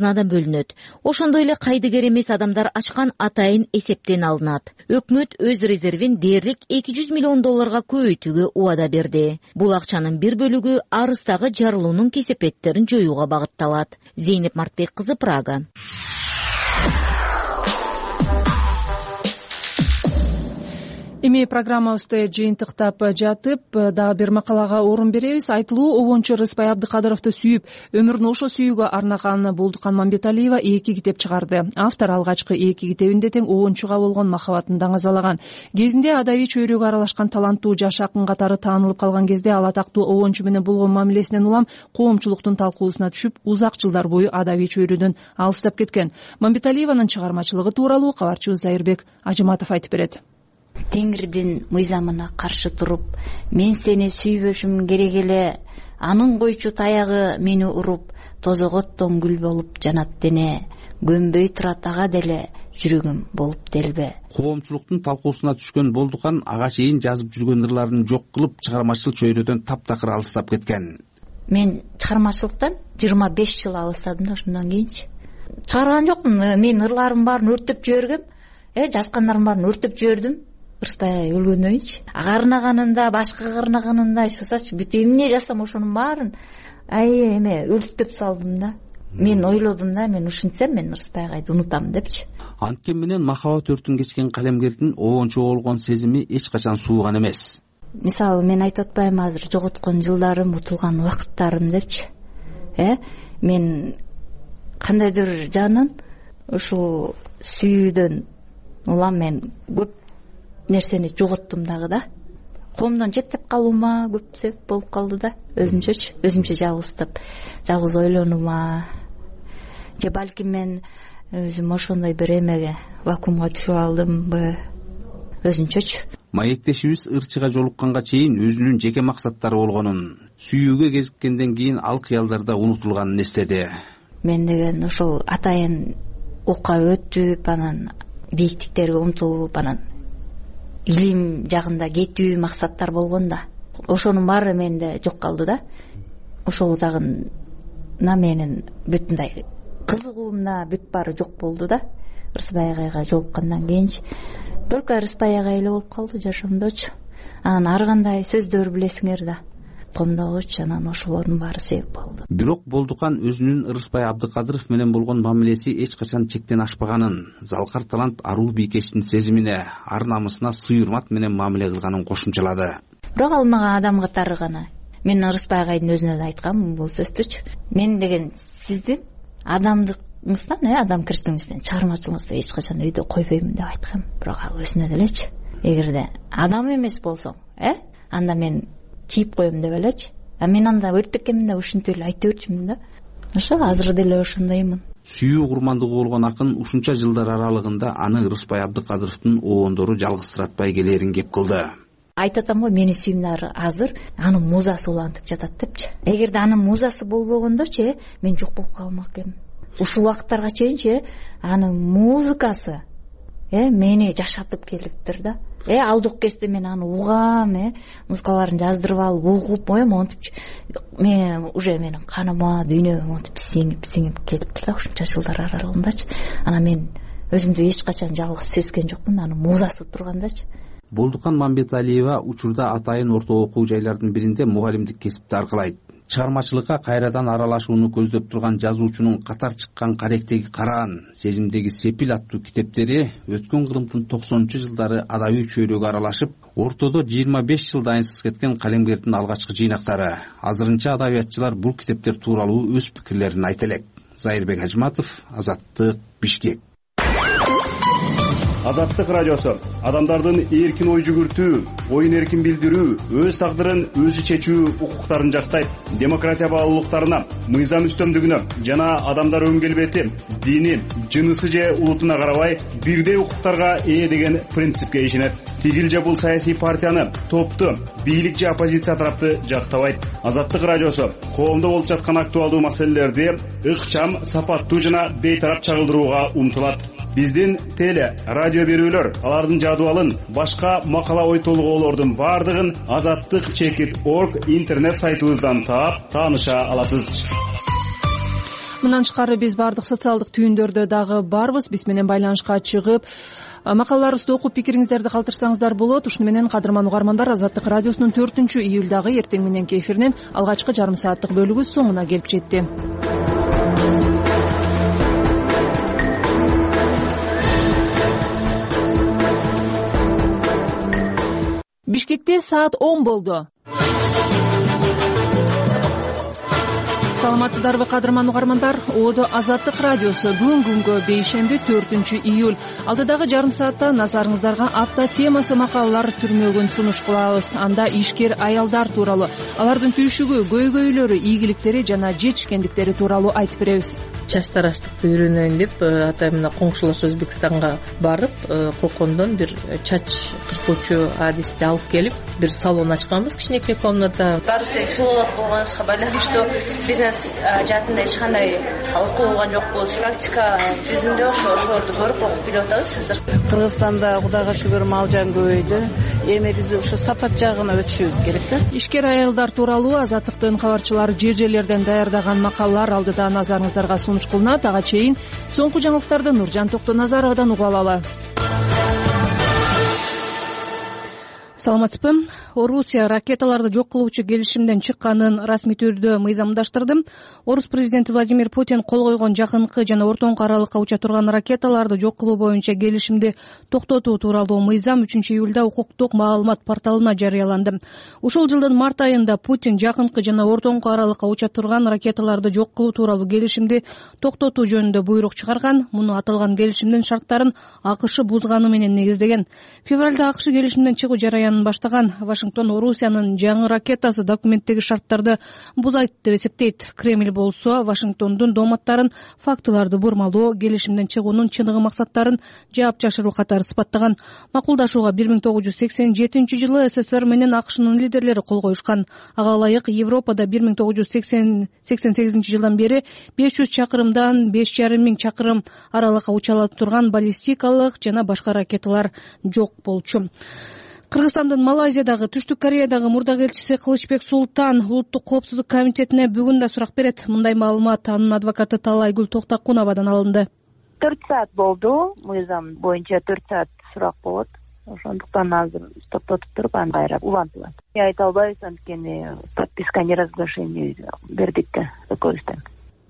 казынадан бөлүнөт. Ошондой эле кайдыгер эмес адамдар ачкан атайын эсептен алынат. Өкмөт өз резервин дээрлик эки жүз миллион долларга көбөйтүүгө убада берди. Бул акчанын бир бөлүгү арыстагы жарылуунун кесепеттерин жоюуга багытталат. Зейнеп Мартбек кызы, Прага. Эми программабызды жыйынтыктап жатып, дагы бир макалага орун беребиз. Айтылуу обончу Рыспай Абдыкадыровду сүйүп, өмүрүн ошо сүйүүгө арнаган Болдукан Мамбеталиева эки китеп чыгарды. Автор алгачкы эки китебинде тең обончуга болгон махабатын даңазалаган. Кезинде адабий чөйрөгө аралашкан таланттуу жаш акын катары таанылып калган кезде ал атактуу обончу менен болгон мамилесинен улам коомчулуктун талкуусуна түшүп, узак жылдар бою адабий чөйрөдөн алыстап кеткен. Мамбеталиеванын чыгармачылыгы тууралуу кабарчыбыз Зайырбек Ажыматов айтып берет. Теңирдин мыйзамына каршы туруп, мен сени сүйбөшүм керек эле, анын койчу таягы мени уруп, тозоготтон гүл болуп жанат дене, көнбөй турат ага деле, жүрөгүм болуп делбе. Коомчулуктун талкуусуна түшкөн Болдукан ага чейин жазып жүргөн ырларын жок кылып, чыгармачыл чөйрөдөн таптакыр алыстап кеткен. Мен чыгармачылыктан жыйырма беш жыл алыстадым да, ошондон кийинчи чыгарган жокмун. Мен ырларымдын баарын өрттөп жибергем, э жазгандарымдын баарын өрттөп жибердим. Рыспай өлгөндөн кийинчи агарнаганында, башка агарнаганында эсесачы, бүт эмне жасам ошонун баарын ай эме өрттөп салдым да. Мен ойлодум да, мен ушинтсем мен Рыспайгайды унутам депчи. Анткени менен махабат өртүн кечкен калемгердин обончу болгон сезими эч качан сууган эмес. Мисалы, мен айтып атпайм азыр жоготкон жылдарым, утулган убакыттарым депчи. Э, мен кандайдыр жанын ушул сүйүүдөн улам мен көп нерсени жоготтум дагы да. Коомдон четтеп калуума көп себеп болуп калды да. Өзүмчөчү, өзүмчө жалгыздап, жалгыз ойлонуума. Же балким мен өзүм ошондой бир эмеге, вакуумга түшүп алдымбы, өзүнчөчү. Маектешибиз ырчыга жолукканга чейин өзүнүн жеке максаттары болгонун, сүйүүгө кезиккенден кийин ал кыялдарда унутулганын эстеди. Мен деген ошол атайын окка өтүп, анан бийиктиктерге умтулуп, анан илим жагында кетүү максаттар болгон да. Ошонун баары менде жок калды да. Ошол жагына менин бүтүндөй кызыгуумда бүт баары жок болду да. Рыспай агайга жолуккандан кийинчи только Рыспай агай эле болуп калды жашоомдочу. Анан ар кандай сөздөр билесиңер да. Комдогучу, анан ошолордун баары себеп болду. Бирок Болдукан өзүнүн Рыспай Абдыкадыров менен болгон мамилеси эч качан чектен ашпаганын, залкар талант аруу бийкештин сезимине, ар намысына сый урмат менен мамиле кылганын кошумчалады. Бирок ал мага адам катары гана. Мен Рыспай агайдын өзүнө да айткам бул сөздүчү. Мен деген сиздин адамдыгыңыздан, э, адамкерчилигиңизден, чыгармачылыгыңызды эч качан өйдө койбоймун деп айткам. Бирок ал өзүнө делечи. Эгерде адам эмес болсоң, э, анда мен чийип коем деп элечи. А мен анда өрттөккенмин да, ушинтип эле айта берчүмүн да. Ошо азыр деле ошондоймун. Сүйүү курмандыгы болгон акын ушунча жылдар аралыгында аны Рыспай Абдыкадыровдун обондору жалгызсыратпай келерин кеп кылды. Айтып атам го, мени сүйүмдөр азыр анын музасы улантып жатат депчи. Эгерде анын музасы болбогондочу, мен жок болуп калмак экенмин. Ушул убакыттарга чейинчи анын музыкасы э мени жашатып келиптир да. Э ал жок кезде мен аны угам, э музыкаларын жаздырып алып угуп, ой монтип мен уже менин каныма, дүйнөмө монтип сиңип сиңип келиптир да ушунча жылдар аралыгындачы. Анан мен өзүмдү эч качан жалгыз сезген жокмун, анын музасы тургандачы. Болдукан Мамбеталиева учурда атайын орто окуу жайлардын биринде мугалимдик кесипти аркалайт. Чыгармачылыкка кайрадан аралашууну көздөп турган жазуучунун катар чыккан Каректеги Караан, Сезимдеги Сепил аттуу китептери өткөн кылымдын токсонунчу жылдары адабий чөйрөгө аралашып, ортодо жыйырма беш жыл дайынсыз кеткен калемгердин алгачкы жыйнактары. Азырынча адабиятчылар бул китептер тууралуу өз пикирлерин айта элек. Зайырбек Ажыматов, Азаттык, Бишкек. Азаттык радиосу адамдардын эркин ой жүгүртүү, оюн эркин билдирүү, өз тагдырын өзү чечүү укуктарын жактайт. Демократия баалуулуктарына, мыйзам үстөмдүгүнө жана адамдар өн келбети, дини, жынысы же улутуна карабай бирдей укуктарга ээ деген принципке ишенет. Тигил же бул саясий партияны, топту, бийлик же оппозиция тарапты жактабайт. Азаттык радиосу коомдо болуп жаткан актуалдуу маселелерди ыкчам, сапаттуу жана бейтарап чагылдырууга умтулат. Биздин теле, радио берүүлөр, алардын жадыбалын, башка макала ой толгоолордун бардыгын азаттык чекит точка орг интернет сайтыбыздан таап, тааныша аласыз. Мындан тышкары биз баардык социалдык түйүндөрдө дагы барбыз. Биз менен байланышка чыгып макалаларыбызды окуп пикириңиздерди калтырсаңыздар болот. Ушуну менен кадырман угармандар, Азаттык радиосунун төртүнчү июлдагы эртең мененки эфиринин алгачкы жарым сааттык бөлүгү соңуна келип жетти. Бишкекте саат он болду. Саламатсыздарбы кадырман угармандар? Одо Азаттык радиосу бүгүн күнгө бейшемби төртүнчү июль. Алдыдагы жарым саатта назарыңыздарга апта темасы макалалар түрмөгүн сунуш кылабыз. Анда ишкер аялдар тууралуу, алардын түйшүгү, көйгөйлөрү, ийгиликтери жана жетишкендиктери тууралуу айтып беребиз. Чач тараштыкты үйрөнөйүн деп атайын мына коңшулаш Өзбекстанга барып, Кокондон бир чач кыркуучу адисти алып келип, бир салон ачканбыз, кичинекей комната. Баарыбыз деле филолог болгонубузга байланыштуу бизнес жаатында эч кандай окуу болгон жокпуз. Практика жүзүндө ошолорду көрүп окуп билип атабыз азыр. Кыргызстанда Кудайга шүгүр мал жан көбөйдү. Эми биз ушу сапат жагына өтүшүбүз керек да. Ишкер аялдар тууралуу Азаттыктын кабарчылары жер жерлерден даярдаган макалалар алдыда назарыңыздарга сунуш кылынат. Ага чейин соңку жаңылыктарды Нуржан Токтоназаровадан угуп алалы. Саламатсызбы? Орусия ракеталарды жок кылуучу келишимден чыкканын расмий түрдө мыйзамдаштырды. Орус президенти Владимир Путин кол койгон жакынкы жана ортоңку аралыкка уча турган ракеталарды жок кылуу боюнча келишимди токтотуу тууралуу мыйзам үчүнчү июлда укуктук маалымат порталына жарыяланды. Ушул жылдын март айында Путин жакынкы жана ортоңку аралыкка уча турган ракеталарды жок кылуу тууралуу келишимди токтотуу жөнүндө буйрук чыгарган. Муну аталган келишимдин шарттарын АКШ бузганы менен негиздеген. Февралда АКШ келишимден чыгуу жараянын баштаган. Вашингтон Орусиянын жаңы ракетасы документтеги шарттарды бузайт деп эсептейт. Кремль болсо Вашингтондун дооматтарын фактыларды бурмалоо, келишимден чыгуунун чыныгы максаттарын жаап жашыруу катары сыпаттаган. Макулдашууга бир миң тогуз жүз сексен жетинчи жылы СССР менен АКШнын лидерлери кол коюшкан. Ага ылайык Европада бир миң тогуз жүз сексен сегизинчи жылдан бери беш жүз чакырымдан беш жарым миң чакырым аралыкка уча ала турган баллистикалык жана башка ракеталар жок болчу. Кыргызстандын Малайзиядагы, Түштүк Кореядагы мурдак элчиси Кылычбек Султан Улуттук коопсуздук комитетине бүгүн да сурак берет. Мындай маалымат анын адвокаты Талайгүл Токтакуновадан алынды. төрт саат болду. Мыйзам боюнча төрт саат сурак болот. Ошондуктан азыр токтотуп туруп аны кайра улантылат. Айта албайбыз, анткени подписка неразглашение бердик да экөөбүздөн.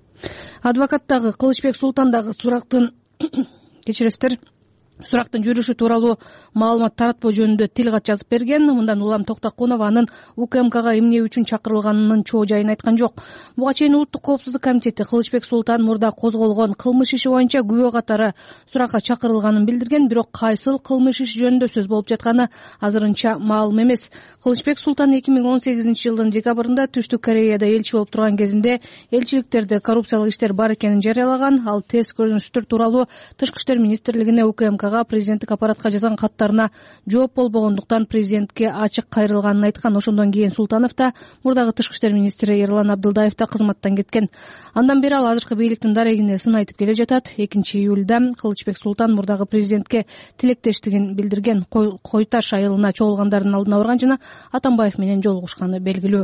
Адвокат дагы Кылычбек Султан дагы сурактын кечиресиздер. Сурактын жүрүшү тууралуу маалымат таратпоо жөнүндө тил кат жазып берген. Мындан улам Токтакунова анын УКМКга эмне үчүн чакырылганынын чоо жайын айткан жок. Буга чейин Улуттук коопсуздук комитети Кылычбек Султан мурда козголгон кылмыш иши боюнча күбө катары суракка чакырылганын билдирген, бирок кайсыл кылмыш иши жөнүндө сөз болуп жатканы азырынча маалым эмес. Кылычбек Султан эки миң он сегизинчи жылдын декабрында Түштүк Кореяда элчи болуп турган кезинде элчиликтерде коррупциялык иштер бар экенин жарыялаган. Ал терс көрүнүштөр тууралуу Тышкы иштер министрлигине УКМК президенттик аппаратка жазган каттарына жооп болбогондуктан президентке ачык кайрылганын айткан. Ошондон кийин Султанов да, мурдагы Тышкы иштер министри Эрлан Абдылдаев да кызматтан кеткен. Андан бери ал азыркы бийликтин дарегине сын айтып келе жатат. экинчи июлда Кылычбек Султан мурдагы президентке тилектештигин билдирген. Койташ айылына чогулгандардын алдына барган жана Атамбаев менен жолугушканы белгилүү.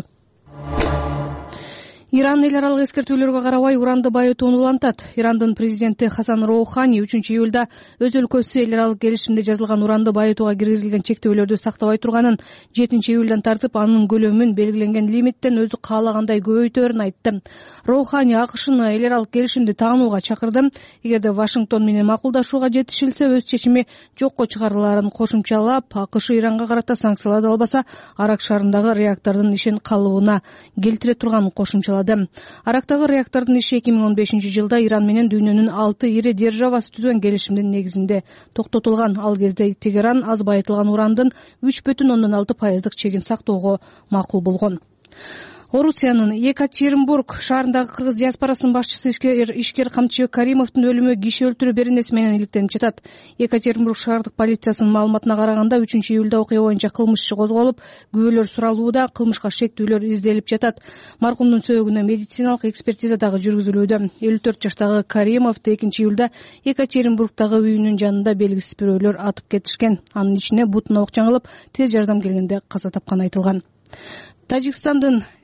Иран эл аралык эскертүүлөргө карабай уранды байытууну улантат. Ирандын президенти Хасан Роухани үчүнчү июлда өз өлкөсү эл аралык келишимде жазылган уранды байытууга киргизилген чектөөлөрдү сактабай турганын, жетинчи июлдан тартып анын көлөмүн белгиленген лимиттен өзү каалагандай көбөйтөөрүн айтты. Роухани АКШны эл аралык келишимди таанууга чакырды. Эгерде Вашингтон менен макулдашууга жетишилсе, өз чечими жокко чыгарылаарын кошумчалап, АКШ Иранга карата санкцияларды албаса, Арак шаарындагы реактордун ишин калыбына келтире турганын кошумчалады. Арактагы реактордун иши эки миң он бешинчи жылда Иран менен дүйнөнүн алты ири державасы түзгөн келишимдин негизинде токтотулган. Ал кезде Тегеран аз байытылган урандын үч бүтүн ондон алты пайыздык чегин сактоого макул болгон. Орусиянын Екатеринбург шаарындагы кыргыз диаспорасынын башчысы ишкер Камчыбек Каримовдун өлүмү киши өлтүрүү беренеси менен иликтенип жатат. Екатеринбург шаардык полициясынын маалыматына караганда үчүнчү июлда окуя боюнча кылмыш иши козголуп, күбөлөр суралууда, кылмышка шектүүлөр изделип жатат. Маркумдун сөөгүнө медициналык экспертиза дагы жүргүзүлүүдө. элүү төрт жаштагы Каримовду экинчи июлда Екатеринбургдагы үйүнүн жанында белгисиз бирөөлөр атып кетишкен. Анын ичине бутуна ок жаңылып, тез жардам келгенде каза тапканы айтылган. Тажикстандын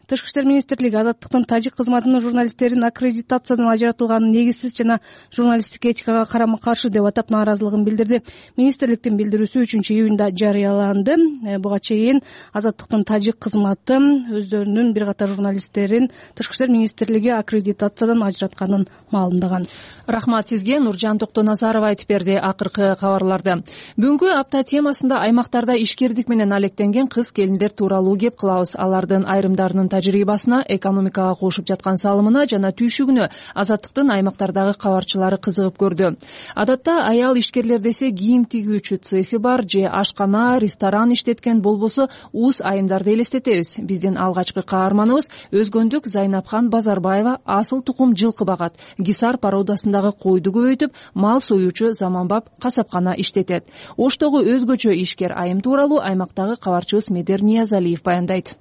Тышкы иштер министрлиги Азаттыктын тажик кызматынын журналисттерин аккредитациядан ажыратылганын негизсиз жана журналисттик этикага карама каршы деп атап нааразылыгын билдирди. Министрликтин билдирүүсү үчүнчү июнда жарыяланды. Буга чейин Азаттыктын тажик кызматы өздөрүнүн бир катар журналисттерин Тышкы иштер министрлиги аккредитациядан ажыратканын маалымдаган. Рахмат сизге, Нуржан Токтоназарова айтып берди акыркы кабарларды. Бүгүнкү апта темасында аймактарда ишкердик менен алектенген кыз келиндер тууралуу кеп кылабыз. Алардын айрымдарынын тажрыйбасына, экономикага кошуп жаткан салымына жана түйшүгүнө Азаттыктын аймактардагы кабарчылары кызыгып көрдү. Адатта аял ишкерлер десе кийим тигүүчү цехи бар же ашкана, ресторан иштеткен болбосо уус айымдарды элестетебиз. Биздин алгачкы каарманыбыз өзгөндүк Зайнапхан Базарбаева асыл тукум жылкы багат. Гисар пародасындагы койду көбөйтүп, мал союучу заманбап касапкана иштетет. Оштогу өзгөчө ишкер айым тууралуу аймактагы кабарчыбыз Медер Ниязалиев баяндайт.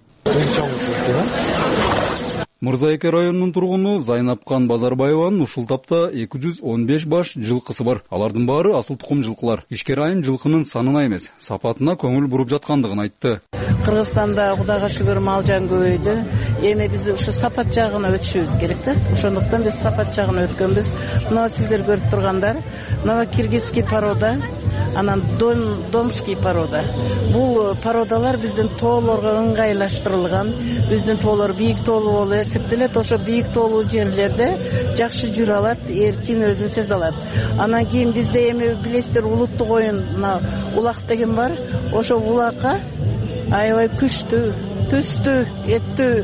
Мырзайке районунун тургуну Зайнапхан Базарбаеванын ушул тапта эки жүз он беш баш жылкысы бар. Алардын баары асыл тукум жылкылар. Ишкер айым жылкынын санына эмес, сапатына көңүл буруп жаткандыгын айтты. Кыргызстанда Кудайга шүгүр мал жан көбөйдү. Эми биз ушу сапат жагына өтүшүбүз керек да. Ошондуктан биз сапат жагына өткөнбүз. Мына сиздер көрүп тургандар, мына киргизский порода, анан дон домский порода. Бул породалар биздин тоолорго ыңгайлаштырылган. Биздин тоолор бийик тоолуу болуп эсептелет. Ошо бийик тоолуу жерлерде жакшы жүрө алат, эркин өзүн сезе алат. Анан кийин бизде эми билесиздер улуттук оюн, мына улак деген бар. Ошо улакка аябай күчтүү, түстүү, эттүү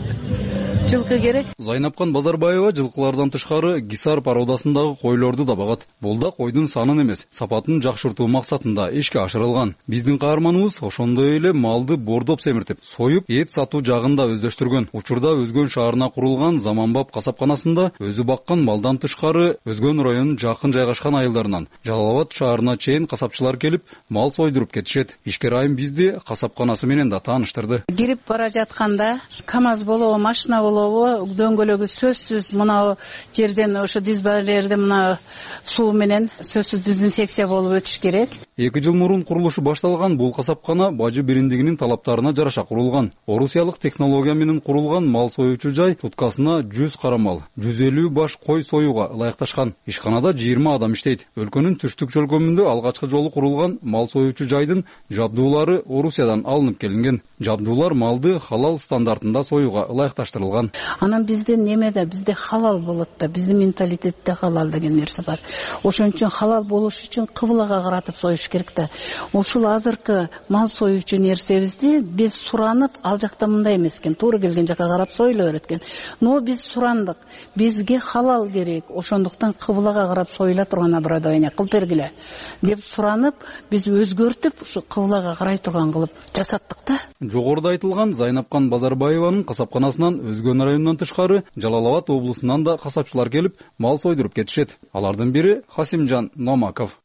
жылкы керек. Зайнапхан Базарбаева жылкылардан тышкары Гисар пародасындагы койлорду да багат. Бул да койдун санын эмес, сапатын жакшыртуу максатында ишке ашырылган. Биздин каарманыбыз ошондой эле малды бордоп семиртип, союп, эт сатуу жагын да өздөштүргөн. Учурда Өзгөн шаарына курулган заманбап касапканасында өзү баккан малдан тышкары Өзгөн районунун жакын жайгашкан айылдарынан Жалал Абад шаарына чейин касапчылар келип, мал сойдуруп кетишет. Ишкер айым бизди касапканасы менен да тааныштырды. Кирип бара жатканда КАМАЗ болобу, машина болобу, дөңгөлөгү сөзсүз мына жерден ошо дизбалерде мына суу менен сөзсүз дезинфекция болуп өтүш керек. эки жыл мурун курулушу башталган бул касапкана бажы биримдигинин талаптарына жараша курулган. Орусиялык технология менен курулган мал союучу жай туткасына жүз кара мал, жүз элүү баш кой союуга ылайыкташкан. Ишканада жыйырма адам иштейт. Өлкөнүн түштүк чөлкөмүндө алгачкы жолу курулган мал союучу жайдын жабдуулары Орусиядан алынып келинген. Жабдуулар малды халал стандартында союуга ылайыкташтырылган. Анан бизде немеде, бизде халал болот да, биздин менталитетте халал деген нерсе бар. Ошон үчүн халал болуш үчүн кыблага каратып союш керек да. Ушул азыркы мал союучу нерсебизди биз суранып, ал жакта мындай эмес экен, туура келген жака карап союла берет экен. Но биз сурандык, бизге халал керек, ошондуктан кыблага карап союла турган оборудование кылып бергиле деп суранып, биз өзгөртүп, ушу кыблага карай турган кылып жасаттык да. Жогоруда айтылган Зайнапхан Базарбаеванын касапканасынан Өзгөн районунан тышкары Жалал Абад облусунан да касапчылар келип, мал сойдуруп кетишет. Алардын бири Хасимжан Номаков.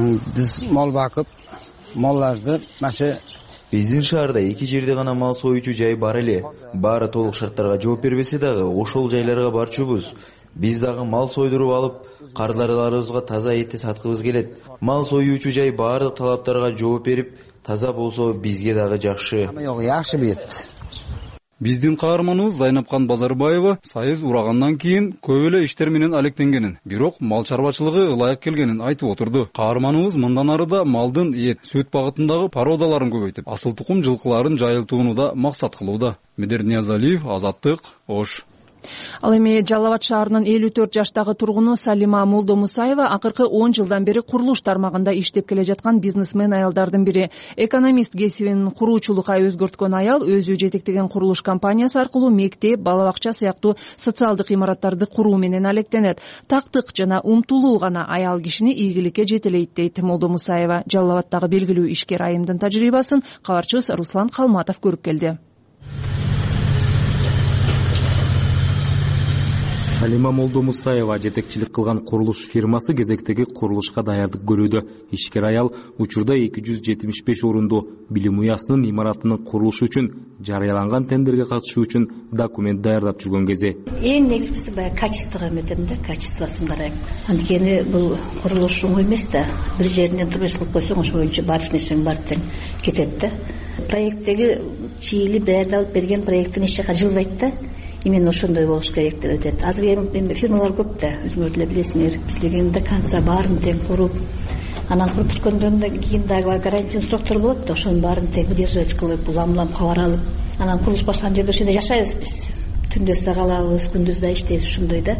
Биз мал бакып, малларды маше биздин шаарда эки жерде гана мал союучу жай бар эле. Баары толук шарттарга жооп бербесе дагы ошол жайларга барчубуз. Биз дагы мал сойдуруп алып, кардарларыбызга таза этти саткыбыз келет. Мал союучу жай баардык талаптарга жооп берип, таза болсо бизге дагы жакшы. Жакшы бет. Биздин каарманыбыз Зайнапхан Базарбаева союз урагандан кийин көп эле иштер менен алектенгенин, бирок мал чарбачылыгы ылайык келгенин айтып отурду. Каарманыбыз мындан ары да малдын эт, сүт багытындагы породаларын көбөйтүп, асыл тукум жылкыларын жайылтууну да максат кылууда. Медер Ниязалиев, Азаттык, Ош. Ал эми Жалал Абад шаарынын элүү төрт жаштагы тургуну Салима Молдомусаева акыркы он жылдан бери курулуш тармагында иштеп келе жаткан бизнесмен аялдардын бири. Экономист кесибин куруучулукка өзгөрткөн аял өзү жетектеген курулуш компаниясы аркылуу мектеп, бала бакча сыяктуу социалдык имараттарды куруу менен алектенет. Тактык жана умтулуу гана аял кишини ийгиликке жетелейт дейт Молдомусаева. Жалал Абадтагы белгилүү ишкер айымдын тажрыйбасын кабарчыбыз Руслан Калматов көрүп келди. Салима Молдомусаева жетекчилик кылган курулуш фирмасы кезектеги курулушка даярдык көрүүдө. Ишкер аял учурда эки жүз жетимиш беш орунду билим уясынын имаратынын курулушу үчүн жарыяланган тендерге катышуу үчүн документ даярдап жүргөн кезде. Эң негизгиси баягы качествого эметем да, качествосын карайм. Анткени бул курулуш оңой эмес да. Бир жеринен туруп кылып койсоң ошо боюнча баардык нерсең бар тең кетет да. проекттеги чийили даярдалып берген проекттин эч жака жылбайт да. Именно ошондой болуш керек деп өтөт. Азыр эми фирмалар көп да, өзүңөр деле билесиңер. Биздеген до конца баарын тең куруп, анан куруп бүткөндөн кийин дагы гарантиялык сроктор болот да, ошонун баарын тең удерживать кылып, улам-улам кабар алып, анан курулуш башталган жерде ошондо жашайбыз биз. Түндөз да калабыз, күндүз да иштейбиз ошондой да.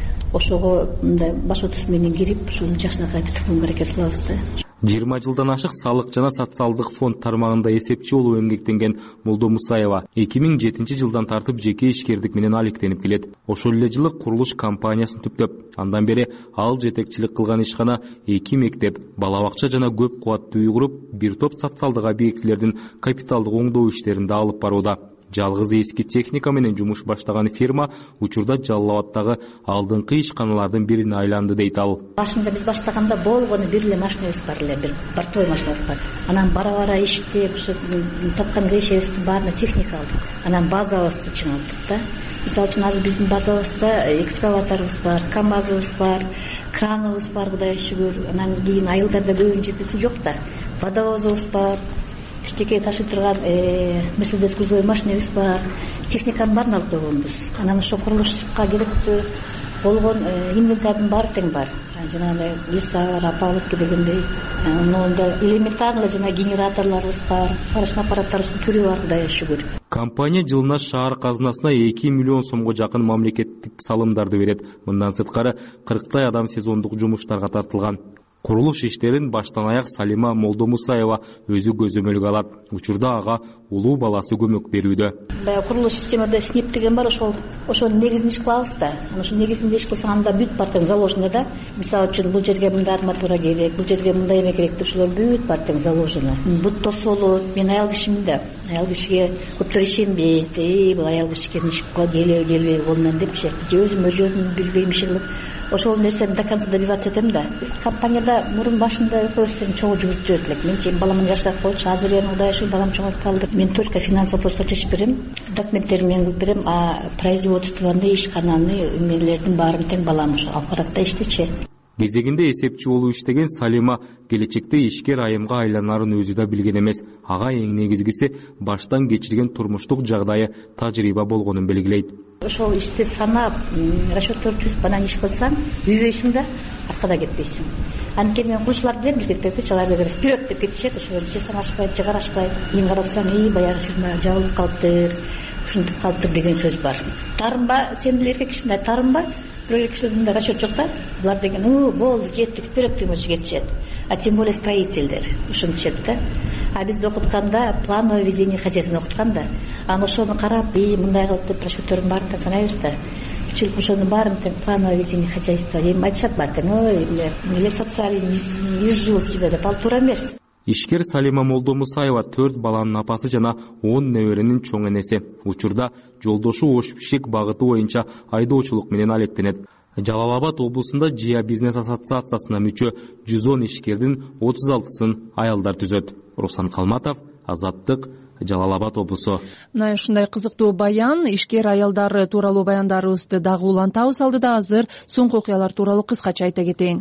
Ошого мындай баш отуз менен кирип, ушуну жакшынакай түзүүгө аракет кылабыз да. жыйырма жылдан ашык салык жана социалдык фонд тармагында эсепчи болуп эмгектенген Молдо Мусаева эки миң жетинчи жылдан тартып жеке ишкердик менен алектенип келет. Ошол эле жылы курулуш компаниясын түптөп, андан бери ал жетекчилик кылган ишкана эки мектеп, бала бакча жана көп кубаттуу үй куруп, бир топ социалдык объектилердин капиталдык оңдоо иштерин да алып барууда. Жалгыз эски техника менен жумуш баштаган фирма учурда Жалал Абадтагы алдыңкы ишканалардын бирине айланды дейт ал. Башында биз баштаганда болгону бир эле машинабыз бар эле, бир бортовой машинабыз бар. Анан бара-бара иштеп, ушу тапкан кишибиздин баарына техника алдык. Анан базабызды чыңалттык да. Мисалы үчүн азыр биздин базабызда экскаваторубуз бар, камазыбыз бар, краныбыз бар, Кудайга шүгүр. Анан кийин айылдарда көбүн жерде суу жок да. Водовозубуз бар. Иштеке ташып турган Мерседес кузовой машинабыз бар. Техниканын баарын алып койгонбуз. Анан ошо курулушка керектүү болгон инвентардын баары тең бар. Жанагы лиса, рапалык дегендей. Онда элементарный жана генераторлорубуз бар. Арашма аппараттарыбыздын түрү бар, Кудайга шүгүр. Компания жылына шаар казынасына эки миллион сомго жакын мамлекеттик салымдарды берет. Мындан сырткары кырктай адам сезондук жумуштарга тартылган. Курулуш иштерин баштан аяк Салима Молдо Мусаева өзү көзөмөлгө алат. Учурда ага улуу баласы көмөк берүүдө. Баягы курулуш системада СНИП деген бар, ошол ошонун негизинде иш кылабыз да. Анан ошо негизинде иш кылсаң анда бүт бар тең заложено да. Мисалы үчүн бул жерге мындай арматура керек, бул жерге мындай эме керек деп ошолор бүт бар тең заложено. Бут тосолот, мен аял кишимин да. Аял кишиге көптөр ишенбейт. Эй, бул аял киши экен иш келе келбей болмон депчи. Өзүм өзүм билбейм иш кылып. Ошол нерсени до конца добиваться этем да. Компанияда мурун башында өкөөбүздөн чогуу жүрүп жүрөт элек. Мен чейин баламды жаштап койчу, азыр эми Кудай ушул балам чоңоюп калды. Мен только финансовый вопростар чечип берем, документтерин мен кылып берем, а производствоны, ишкананы, эмелердин баарын тең балам ошо алып барат да иштечи. Кезегинде эсепчи болуп иштеген Салима келечекте ишкер айымга айланарын өзү да билген эмес. Ага эң негизгиси баштан кечирген турмуштук жагдайы тажрыйба болгонун белгилейт. Ошол ишти санап, расчеттор түзүп анан иш кылсаң, үйбөйсүң да, аркада кетпейсиң. Анткени мен курчуларды билем, бизге чалар берип вперед деп кетишет, ошол чесаң ашпайт, жыгар ашпайт. Кийин карасаң, ий баягы фирма жабылып калыптыр, ушинтип калыптыр деген сөз бар. Тарынба, сен деле эркек кишиңде тарынба. Бирок кишилерде расчет жок да. Булар деген, "О, болду, кеттик, вперед" демөчү кетишет. А тем более строительдер, ушинтишет да. А бизди окутканда плановое ведение хозяйствоны окутканда, анан ошону карап, "И, мындай кылып" деп расчеттердин баарын тең санайбыз да. Чылык ошонун баарын тең плановое ведение хозяйства. Эми айтышат бар тең, "Ой, эмне социальный изжил себя" деп, ал туура эмес. Ишкер Салима Молдо Мусаева төрт баланын апасы жана он неберенин чоң энеси. Учурда жолдошу Ош Бишкек багыты боюнча айдоочулук менен алектенет. Жалал Абад облусунда Жия бизнес ассоциациясына мүчө жүз он ишкердин отуз алтысын аялдар түзөт. Руслан Калматов, Азаттык, Жалал Абад облусу. Мына ушундай кызыктуу баян, ишкер аялдары тууралуу баяндарыбызды дагы улантабыз. Алдыда азыр соңку окуялар тууралуу кыскача айта кетейин.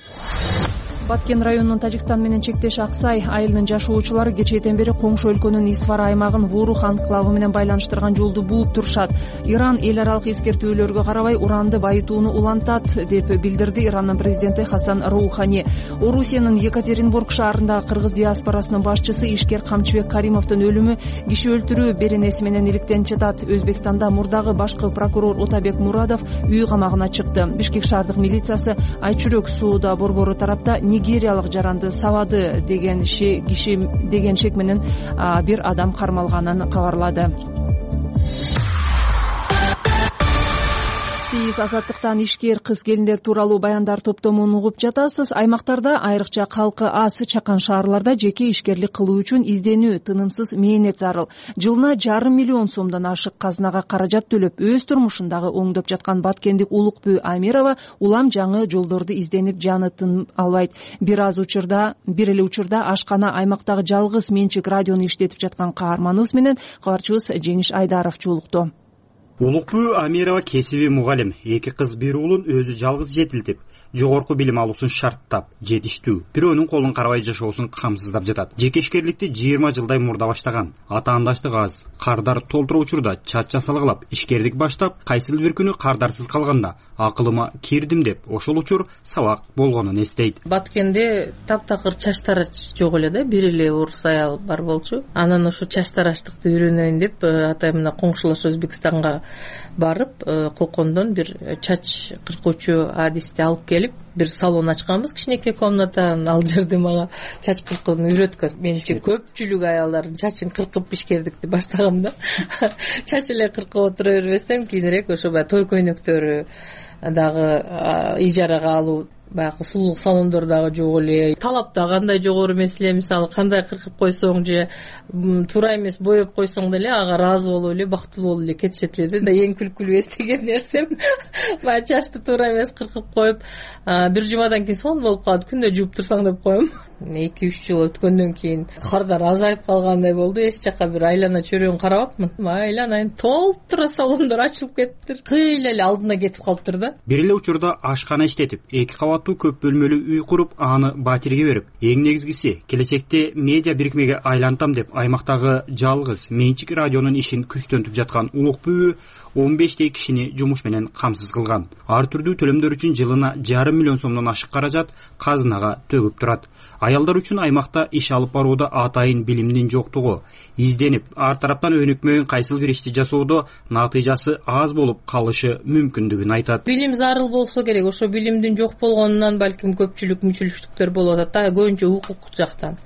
Баткен районунун Тажикстан менен чектеш Аксай айылынын жашоочулары кечээден бери коңшу өлкөнүн Исфар аймагын Вурух анклавы менен байланыштырган жолду бууп турушат. Иран эл аралык эскертүүлөргө карабай уранды байытууну улантат деп билдирди Ирандын президенти Хасан Роухани. Орусиянын Екатеринбург шаарындагы кыргыз диаспорасынын башчысы ишкер Камчыбек Каримовдун өлүмү киши өлтүрүү беренеси менен иликтенип жатат. Өзбекстанда мурдагы башкы прокурор Утабек Мурадов үй камагына чыкты. Бишкек шаардык милициясы Айчүрөк сууда борбору тарапта нигериялык жаранды сабады деген киши деген шек менен бир адам кармалганын кабарлады. Сиз Азаттыктан ишкер кыз келиндер тууралуу баяндар топтомун угуп жатасыз. Аймактарда, айрыкча калкы аз чакан шаарларда жеке ишкерлик кылуу үчүн изденүү, тынымсыз мээнет зарыл. Жылына жарым миллион сомдон ашык казынага каражат төлөп, өз турмушундагы оңдоп жаткан баткендик Улукбү Амирова улам жаңы жолдорду изденип жаны тынып албайт. Бир аз учурда, бир эле учурда ашкана аймактагы жалгыз менчик радиону иштетип жаткан каарманыбыз менен кабарчыбыз Жеңиш Айдаров жолукту. Улукбү Амирова кесиби мугалим, эки кыз бир уулун өзү жалгыз жетилтип, жогорку билим алуусун шарттап жетиштүү, бирөөнүн колун карабай жашоосун камсыздап жатат. Жекешкерликти жыйырма жылдай мурда баштаган, атаандаштык аз, кардар толтура учурда чач жасалгылап ишкердик баштап, кайсыл бир күнү кардарсыз калганда акылыма кирдим деп ошол учур сабак болгонун эстейт. Баткенде таптакыр чач тарач жок эле да, бир эле орус аял бар болчу. Анан ошо чач тараштыкты үйрөнөйүн деп атайын мына коңшулаш Өзбекстанга барып, Кокондон бир чач кыркуучу адисти алып келип, бир салон ачканбыз, кичинекей комната. Ал жерде мага чач кыркууну үйрөткөн. Менимче көпчүлүк аялдардын чачын кыркып ишкердикти баштагам да. Чач эле кыркып отура бербестен кийинирээк ошо баягы той көйнөктөрү дагы ижарага алуу, баягы сулуулук салондор дагы жок эле. Талап да кандай жогору эмес эле, мисалы кандай кыркып койсоң же туура эмес боеп койсоң деле ага ыраазы болуп эле, бактылуу болуп эле кетишет эле да. Эң күлкүлүү эстеген нерсем баягы чачты туура эмес кыркып коюп, бир жумадан кийин сон болуп калат, күндө жууп турсаң деп коем. эки үч жыл өткөндөн кийин кардар азайып калгандай болду. Эч жака бир айлана чөрөгүн карабапмын. Айланайын толтура салондор ачылып кетиптир. Кыйла эле алдына кетип калыптыр да. Бир эле учурда ашкана иштетип, эки кабаттуу көп бөлмөлүү үй куруп, аны батирге берип, эң негизгиси келечекте медиа бирикмеге айлантам деп аймактагы жалгыз менчик радионун ишин күчтөнтүп жаткан улук бүү он бештей кишини жумуш менен камсыз кылган. Ар түрдүү төлөмдөр үчүн жылына жарым миллион сомдон ашык каражат казынага төгүп турат. Аялдар үчүн аймакта иш алып барууда атайын билимдин жоктугу, изденип, ар тараптан өнүкмөгөн кайсыл бир ишти жасоодо натыйжасы аз болуп калышы мүмкүндүгүн айтат. Билим зарыл болсо керек. Ошо билимдин жок болгонунан балким көпчүлүк мүчүлүштүктөр болуп атат да, көбүнчө укук жактан.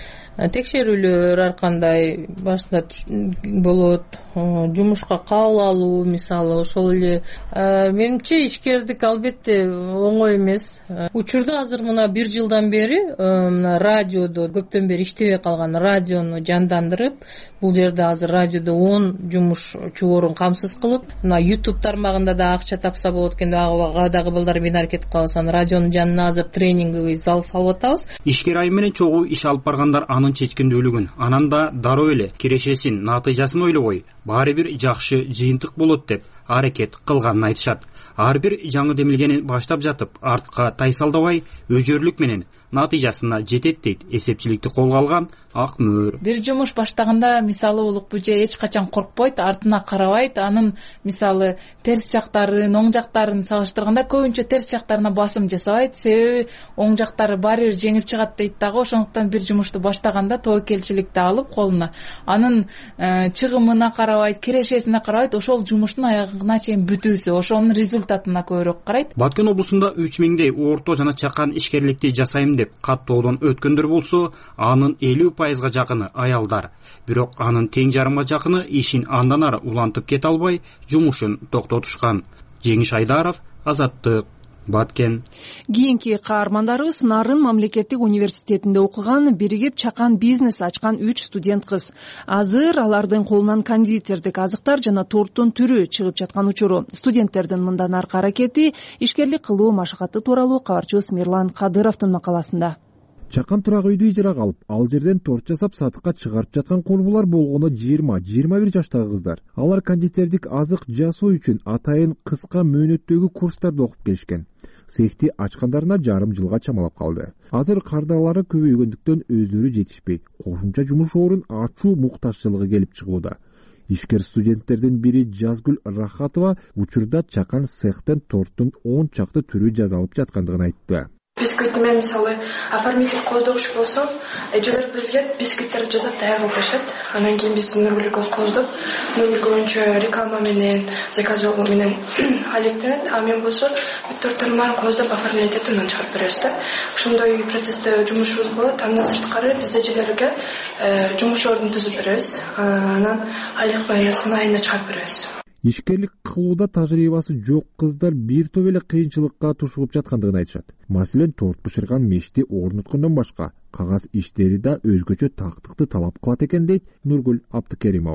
Текшерүүлөр ар кандай башында болот, жумушка кабыл алуу мисалы, ошол эле менимче ишкердик албетте оңой эмес. Учурда азыр мына бир жылдан бери мына радиодо көптөн бери иштебей калган радиону жандандырып, бул жерде азыр радиодо он жумушчу орун камсыз кылып, мына YouTube тармагында да акча тапса болот экен, ага дагы балдар менен аракет кыласың. Радионун жанына азыр тренинговый зал салып атабыз. Ишкер айым менен чогуу иш алып баргандар анын чечкиндүүлүгүн, анан да дароо эле кирешесин, натыйжасын ойлобой, баары бир жакшы жыйынтык болот деп аракет кылганын айтышат. Ар бир жаңы демилгени баштап жатып, артка тайсалдабай, өжөрлүк менен натыйжасына жетет дейт эсепчиликти колго алган ак мөөр. Бир жумуш баштаганда мисалы улук бүжө эч качан коркпойт, артына карабайт, анын мисалы терс жактарын, оң жактарын салыштырганда көбүнчө терс жактарына басым жасабайт, себеби оң жактары баары бир жеңип чыгат дейт дагы. Ошондуктан бир жумушту баштаганда тобокелчиликти алып колуна, анын чыгымына карабайт, кирешесине карабайт, ошол жумуштун аягына чейин бүтүүсү, ошонун результатына көбүрөөк карайт. Баткен облусунда үч миңдей орто жана чакан ишкерликти жасайм деп каттоодон өткөндөр болсо, анын элүү пайызга жакыны аялдар. Бирок анын тең жарымга жакыны ишин андан ары улантып кете албай, жумушун токтотушкан. Жеңиш Айдаров, Азаттык, Баткен. Кийинки каармандарыбыз Нарын мамлекеттик университетинде окуган, биригип чакан бизнес ачкан үч студент кыз. Азыр алардын колунан кондитердик азыктар жана торттун түрү чыгып жаткан учуру. Студенттердин мындан аркы аракети, ишкерлик кылуу машакаты тууралуу кабарчыбыз Мирлан Кадыровдун макаласында. Чакан турак үйдү ижарага алып, ал жерден торт жасап сатыкка чыгарып жаткан курбулар болгону жыйырма жыйырма бир жаштагы кыздар. Алар кондитердик азык жасоо үчүн атайын кыска мөөнөттөгү курстарды окуп келишкен. Цехти ачкандарына жарым жылга чамалап калды. Азыр кардарлары көбөйгөндүктөн өздөрү жетишпей, кошумча жумуш орун ачуу муктажчылыгы келип чыгууда. Ишкер студенттердин бири Жазгүл Рахатова учурда чакан цехтен торттун он чакты түрү жасалып жаткандыгын айтты. Бисквитти мен мисалы оформитель коздогуч болсо, эжелер бизге бисквиттерди жасап даярдап беришет. Андан кийин биз Нургүлгө коздоп, Нургүл боюнча реклама менен, заказ алуу менен алектенет, а мен болсо тортторман коздоп оформлять этип анан чыгарып беребиз да. Ошондой процессте жумушубуз болот. Андан сырткары биз эжелерге жумуш ордун түзүп беребиз. Анан айлык баянасын айына чыгарып беребиз. Ишкерлик кылууда тажрыйбасы жок кыздар бир топ эле кыйынчылыкка тушулуп жаткандыгын айтышат. Маселен, торт бышырган мешти орнуткондон башка кагаз иштери да өзгөчө тактыкты талап кылат экен дейт Нургүл Абдыкеримова.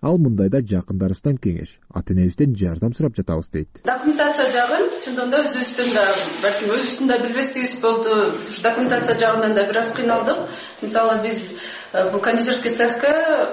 ал мындайда жакындарыбыздан кеңеш, ата энебизден жардам сурап жатабыз дейт. Документация жагын чындыгында өзүбүздөн да балким өзүбүздүн да билбестигибиз болду. Документация жагынан да бир аз кыйналдык. Мисалы биз бул кондитерский цехке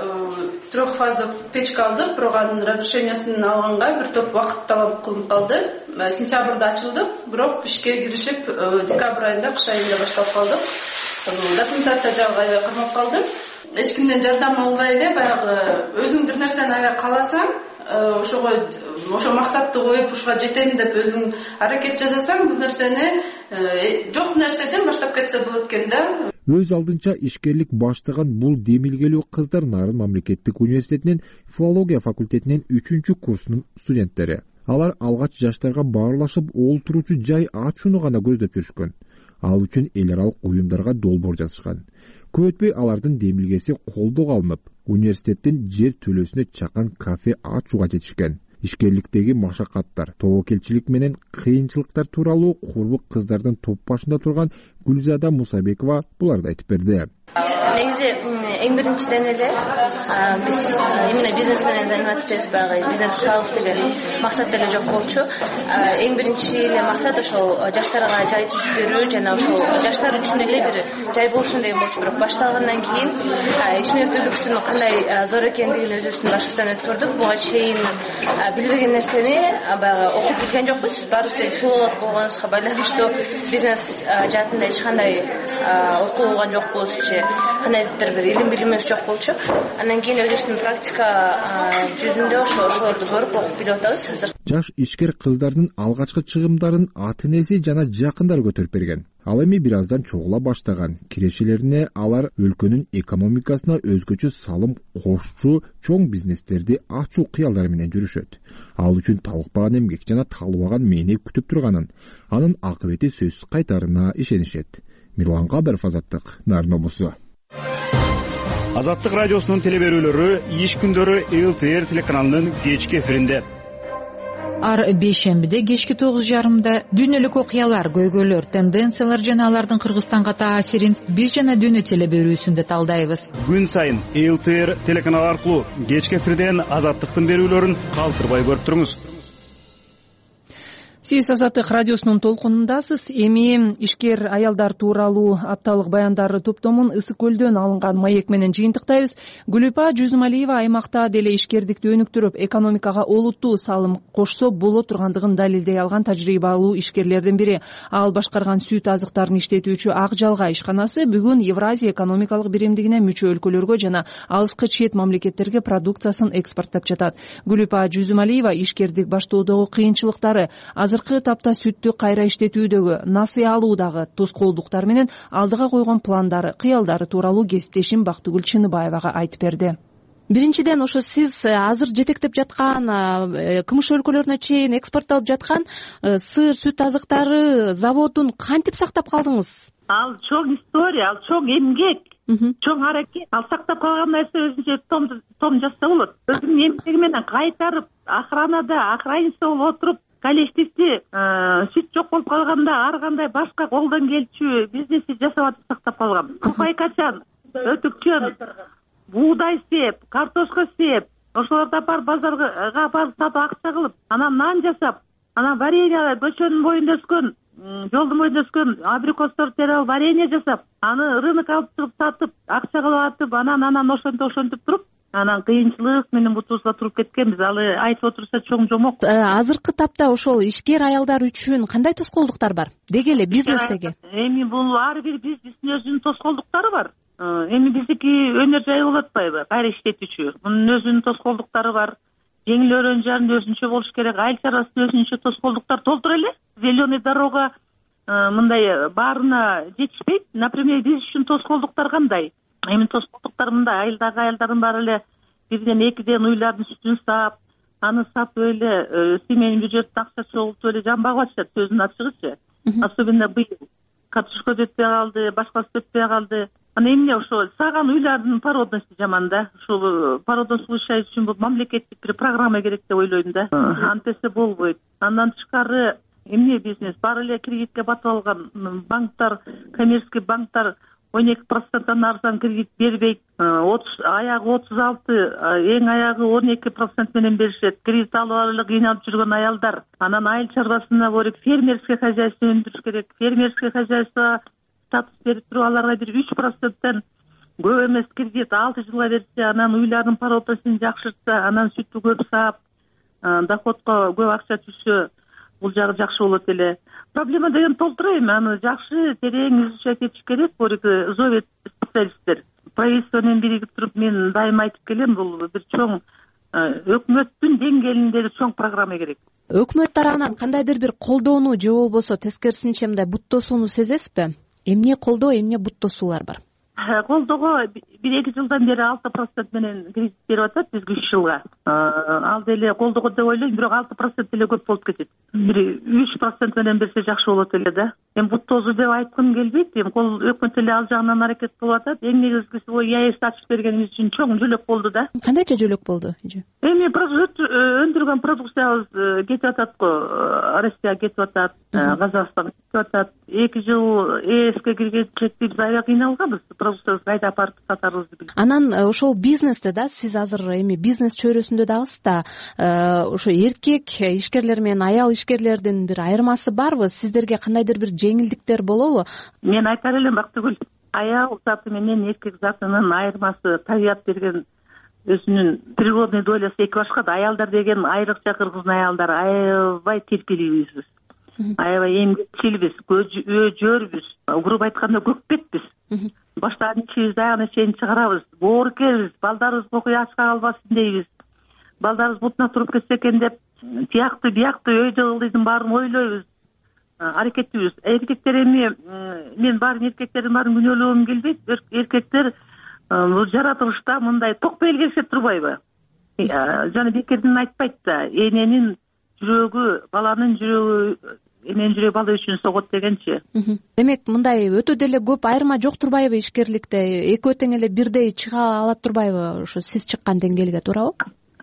трехфазды печка алдык, бирок анын разрешениясын алганга бир топ убакыт талап кылынып калды. Сентябрда ачылдык, бирок ишке киришип декабрь айында, кыш айында баштап калдык. Документация жагы аябай кырмап калды. Эч кимден жардам албай эле баягы өзүң бир нерсени аябай кааласаң, ошого ошо максатты коюп ушуга жетем деп өзүң аракет жасасаң, бул нерсени жок нерседен баштап кетсе болот экен да. Өз алдынча ишкерлик баштаган бул демилгелүү кыздар Нарын мамлекеттик университетинин филология факультетинин үчүнчү курсунун студенттери. Алар алгач жаштарга баарлашып олтуруучу жай ачууну гана көздөп жүрүшкөн. Ал үчүн эл аралык уюмдарга долбоор жазышкан. Көп өтпөй алардын демилгеси колдоого алынып, университеттин жер төлөөсүнө чакан кафе ачууга жетишкен. Ишкерликтеги машакаттар, тобокелчилик менен кыйынчылыктар тууралуу курбук кыздардын топ башында турган Гүлзада Мусабекова буларды айтып берди. Негизи эң биринчиден эле биз именно бизнес менен заниматься этебиз, баягы бизнес курабыз деген максат деле жок болчу. Эң биринчи эле максат ошол жаштарга жай түзүп берүү жана ошол жаштар үчүн эле бир жай болсун деген болчу. Бирок башталгандан кийин ишмердүүлүктүн кандай зор экендигин өзүбүздүн башыбыздан өткөрдүк. Буга чейин билбеген нерсени баягы окуп билген жокпуз. Баарыбыз деле филолог болгонубузга байланыштуу бизнес жаатында эч кандай окуу болгон жокпуз же кандайдыр бир илим билимибиз жок болчу. Андан кийин өзүбүздүн практика жүзүндө ошо ошолорду көрүп окуп билип атабыз азыр. Жаш ишкер кыздардын алгачкы чыгымдарын ата энеси жана жакындары көтөрүп берген. Ал эми бир аздан чогула баштаган. Кирешелерине алар өлкөнүн экономикасына өзгөчө салым кошчу чоң бизнестерди ачуу кыялдары менен жүрүшөт. Ал үчүн талыкпаган эмгек жана талбаган мээнет күтүп турганын, анын акыбети сөзсүз кайтарына ишенишет. Мирлан Кадыров, Азаттык, Нарын облусу. Азаттык радиосунун телеберүүлөрү иш күндөрү эл тэ эр телеканалынын кечки эфиринде. Ар бейшембиде кечки тогуз жарымда дүйнөлүк окуялар, көйгөйлөр, тенденциялар жана алардын Кыргызстанга таасирин биз жана дүйнө телеберүүсүндө талдайбыз. Күн сайын эл тэ эр телеканалы аркылуу кечки эфирден Азаттыктын берүүлөрүн калтырбай көрүп туруңуз. Сиз Азаттык радиосунун толкунундасыз. Эми ишкер аялдар тууралуу апталык баяндары топтомун Ысык көлдөн алынган маек менен жыйынтыктайбыз. Гүлүпа Жүзүмалиева аймакта деле ишкердикти өнүктүрүп, экономикага олуттуу салым кошсо боло тургандыгын далилдей алган тажрыйбалуу ишкерлердин бири. Ал башкарган сүт азыктарын иштетүүчү Ак Жалга ишканасы бүгүн Евразия экономикалык биримдигине мүчө өлкөлөргө жана алыскы чет мамлекеттерге продукциясын экспорттоп жатат. Гүлүпа Жүзүмалиева ишкердик баштоодогу кыйынчылыктары, азыркы тапта сүттү кайра иштетүүдөгү, насый алуудагы тоскоолдуктар менен алдыга койгон пландары, кыялдары тууралуу кесиптешим Бактыгүл Чыныбаевага айтып берди. Биринчиден, ошо сиз азыр жетектеп жаткан, кымыш өлкөлөрүнө чейин экспорттолуп жаткан сыр, сүт азыктары заводун кантип сактап калдыңыз? Ал чоң история, ал чоң эмгек, чоң аракет. Ал сактап калган нерсе өзүнчө том жасса болот. Өзүнүн эмгеги менен кайтарып, охранада, охранница болуп отуруп, коллективди сүт жок болуп калганда ар кандай башка колдон келчү бизнести жасап атып сактап калган. Купайкачан, өтүкчөн, буудай сеп, картошка сеп, ошолорду апарып базарга барып сатып акча кылып, анан нан жасап, анан варенье, көчөнүн боюнда өскөн, жолдун боюнда өскөн абрикостор терип алып варенье жасап, аны рынок алып чыгып сатып, акча кылып атып, анан анан ошентип ошентип туруп, анан кыйынчылык менен бутубузга туруп кеткенбиз. Ал айтып отурса чоң жомок. Азыркы тапта ошол ишкер аялдар үчүн кандай тоскоолдуктар бар? Деги эле бизнестеги. Эми бул ар бир бизнестин өзүнүн тоскоолдуктары бар. Эми биздики өнөр жай болуп атпайбы? Кайра иштетүүчү. Мунун өзүнүн тоскоолдуктары бар. Жеңил өрөн-жарын өзүнчө болуш керек. Айыл чарбасында өзүнчө тоскоолдуктар толтура эле. Зеленый дорога мындай баарына жетишпейт. Например, биз үчүн тоскоолдуктар кандай? Эми тоскоолдуктар мындай, айылдагы аялдардын баары эле бирден экиден уйлардын сүтүн саап, аны сатып эле семейный бюджеттен акча чогултуп эле жамбагып атышат, сөзүнүн ачыгычы. Особенно быйыл картошка өтпөй калды, башкасы өтпөй калды. Анан эмне ошо саган уйлардын породности жаман да. Ушул породность улучшать үчүн бул мамлекеттик бир программа керек деп ойлойм да. Антесе болбойт. Андан тышкары эмне бизнес? Баары эле кредитке батып алган банктар, коммерческий банктар он эки проценттен арзан кредит бербейт. Аягы отуз алты, эң аягы он эки процент менен беришет. Кредит алып эле кыйналып жүргөн аялдар. Анан айыл чарбасына барып фермерский хозяйство өндүрүш керек. Фермерский хозяйство статус берип туруп аларга бир үч проценттен көп эмес кредит алты жылга берсе, анан уйлардын породасын жакшыртса, анан сүттү көп саап, доходко көп акча түшсө, бул жагы жакшы болот эле. Проблема деген толтурайм, аны жакшы терең изучать этиш керек. Борги зовет специалисттер. Правительство менен биригип туруп мен дайыма айтып келем, бул бир чоң өкмөттүн деңгээлиндеги чоң программа керек. Өкмөт тарабынан кандайдыр бир колдоону же болбосо тескерисинче мындай буттосууну сезесизби? Эмне колдоо, эмне буттосуулар бар? Колдоого бир эки жылдан бери алты процент менен кредит берип атат бизге үч жылга. Ал деле колдоого деп ойлойм, бирок алты процент эле көп болуп кетет. Бир үч процент менен берсе жакшы болот эле да. Эми буттоозу деп айткым келбейт. Эми кол өкмөт эле ал жагынан аракет кылып атат. Эң негизгиси ой ЯЭС ачып бергенибиз үчүн чоң жөлөк болду да. Кандайча жөлөк болду? Эми өндүргөн продукциябыз кетип атат го. Россияга кетип атат, Казакстанга кетип атат. эки жыл ЭСке киргенче биз аябай кыйналганбыз. Продукциябызды кайда апарып сатарыбызды билбей. Анан ошол бизнесте да сиз азыр эми бизнес чөйрөсүндө дагысыз да, ошо эркек ишкерлер менен аял ишкерлердин бир айырмасы барбы? Сиздерге кандайдыр бир жеңилдиктер болобу? Мен айтар элем, Бактыгүл, аял заты менен эркек затынын айырмасы табият берген өзүнүн природный долясы эки башка да. Аялдар деген айрыкча кыргыздын аялдары аябай терпеливибиз. Аябай эмгекчилбиз, өжөрбүз, грубо айтканда көкпекпиз. Баштан ичибизди аягына чейин чыгарабыз, боорукербиз, балдарыбыз окуй ачка калбасын дейбиз. Балдарыбыз бутуна туруп кетсе экен деп, тиякты биякты өйдө ылдыйдын баарын ойлойбуз, аракеттибиз. Эркектер эми мен баарын эркектердин баарын күнөөлөгөм келбейт. Эркектер бул жаратылышта мындай ток белгисе турбайбы? Жана бекерден айтпайт да, эненин жүрөгү баланын жүрөгү эненин жүрөгү бала үчүн согот дегенчи. Демек, мындай өтө деле көп айырма жок турбайбы ишкерликте? Экөө тең эле бирдей чыга алат турбайбы? Ошо сиз чыккан деңгээлге туурабы?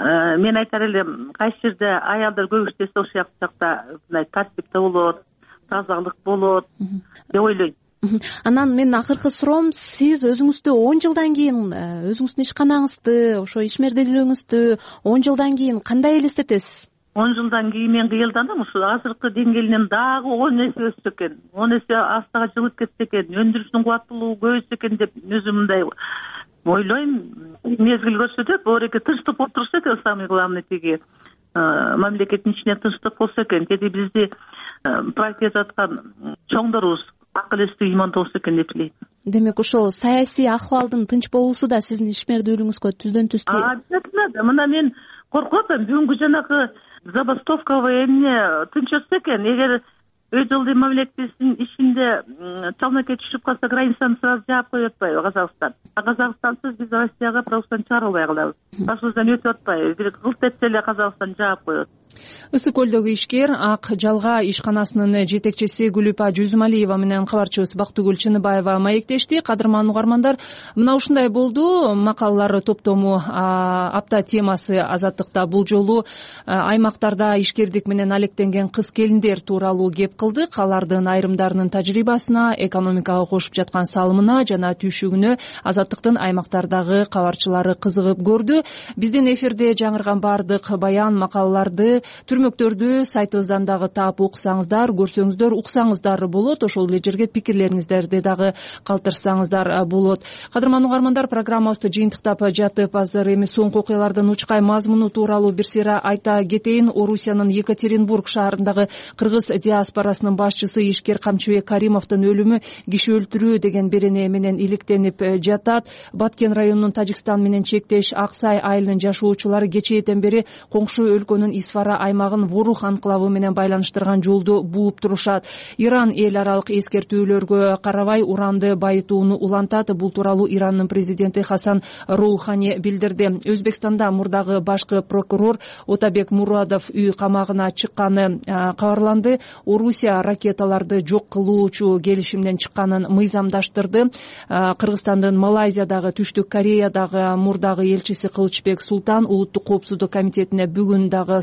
Мен айтар элем, кайсы жерде аялдар көп иштесе, ошол жакта жакта мындай тартипте болот, тазалык болот деп ойлойм. Анан мен акыркы суроом, сиз өзүңүздү он жылдан кийин, өзүңүздүн ишканаңызды, ошо ишмердүүлүгүңүздү он жылдан кийин кандай элестетесиз? он жылдан кийин мен кыйылданам, ушу азыркы деңгээлинен дагы он эсе өссө экен, он эсе астага жылып кетсе экен, өндүрүштүн кубаттуулугу көбөйсө экен деп өзүм мындай ойлойм. Мезгил көрсөтөт, боореке тынчтык болуп турса экен, самый главный тиги мамлекеттин ичинде тынчтык болсо экен, кеде бизди править этип аткан чоңдорубуз акыл эстүү ыймандуу болсо экен деп элейм. Демек, ошол саясий ахвалдын тынч болуусу да сиздин ишмердүүлүгүңүзгө түздөн түз тийет. Обязательно. Мына мен коркуп атам, бүгүнкү жанагы забастовка эмне тынч өтсө экен, эгер өйдөлдү мамлекеттин ичинде чалмаке түшүп калса, границаны сразу жаап коюп атпайбы Казакстан? А Казакстансыз биз Россияга продукцияны чыгарып албай калабыз. Башыбыздан өтүп атпайбы? Бир кылт этсе эле Казакстан жаап коет. Ысык көлдөгү ишкер Ак Жалга ишканасынын жетекчиси Гүлүпа Жүзмалиева менен кабарчыбыз Бактыгүл Чыныбаева маектешти. Кадырман угармандар, мына ушундай болду макалалар топтому апта темасы Азаттыкта бул жолу аймактарда ишкердик менен алектенген кыз келиндер тууралуу кеп кылдык. Алардын айрымдарынын тажрыйбасына, экономикага кошуп жаткан салымына жана түйшүгүнө Азаттыктын аймактардагы кабарчылары кызыгып көрдү. Биздин эфирде жаңырган баардык баян макалаларды түрмөктөрдү сайтыбыздан дагы таап окусаңыздар, көрсөңүздөр, уксаңыздар болот. Ошол эле жерге пикирлериңиздерди дагы калтырсаңыздар болот. Кадырман угармандар, программабызды жыйынтыктап жатып, азыр эми соңку окуялардын учкай мазмуну тууралуу бир сыйра айта кетейин. Орусиянын Екатеринбург шаарындагы кыргыз диаспорасынын башчысы Ишкер Камчыбек Каримовдун өлүмү киши өлтүрүү деген берене менен иликтенип жатат. Баткен районунун Тажикстан менен чектеш Аксай айылынын жашоочулары кечээден бери коңшу өлкөнүн Исфара аймагын Ворух анклавы менен байланыштырган жолду бууп турушат. Иран эл аралык эскертүүлөргө карабай уранды байытууну улантат. Бул тууралуу Ирандын президенти Хасан Роухани билдирди. Өзбекстанда мурдагы башкы прокурор Отабек Мурадов үй камагына чыкканы кабарланды. Орусия ракеталарды жок кылуучу келишимден чыкканын мыйзамдаштырды. Кыргызстандын Малайзиядагы, Түштүк Кореядагы мурдагы элчиси Кылычбек Султан Улуттук коопсуздук комитетине бүгүн дагы суракка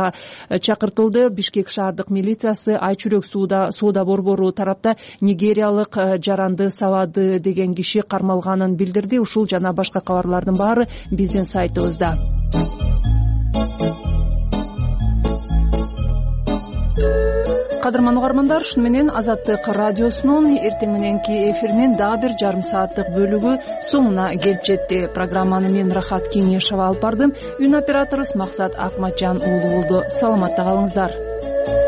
мага чакыртылды. Бишкек шаардык милициясы Айчүрөк соода борбору тарапта нигериялык жаранды Савады деген киши кармалганын билдирди. Ушул жана башка кабарлардын баары биздин сайтыбызда. Кадырман угармандар, шуну менен Азаттык радиосунун эртең мененки эфиринин дагы бир жарым сааттык бөлүгү соңуна келип жетти. Программаны мен Рахат Кеңешова алып бардым. Үн операторубуз Максат Акматжан уулу болду. Саламатта калыңыздар.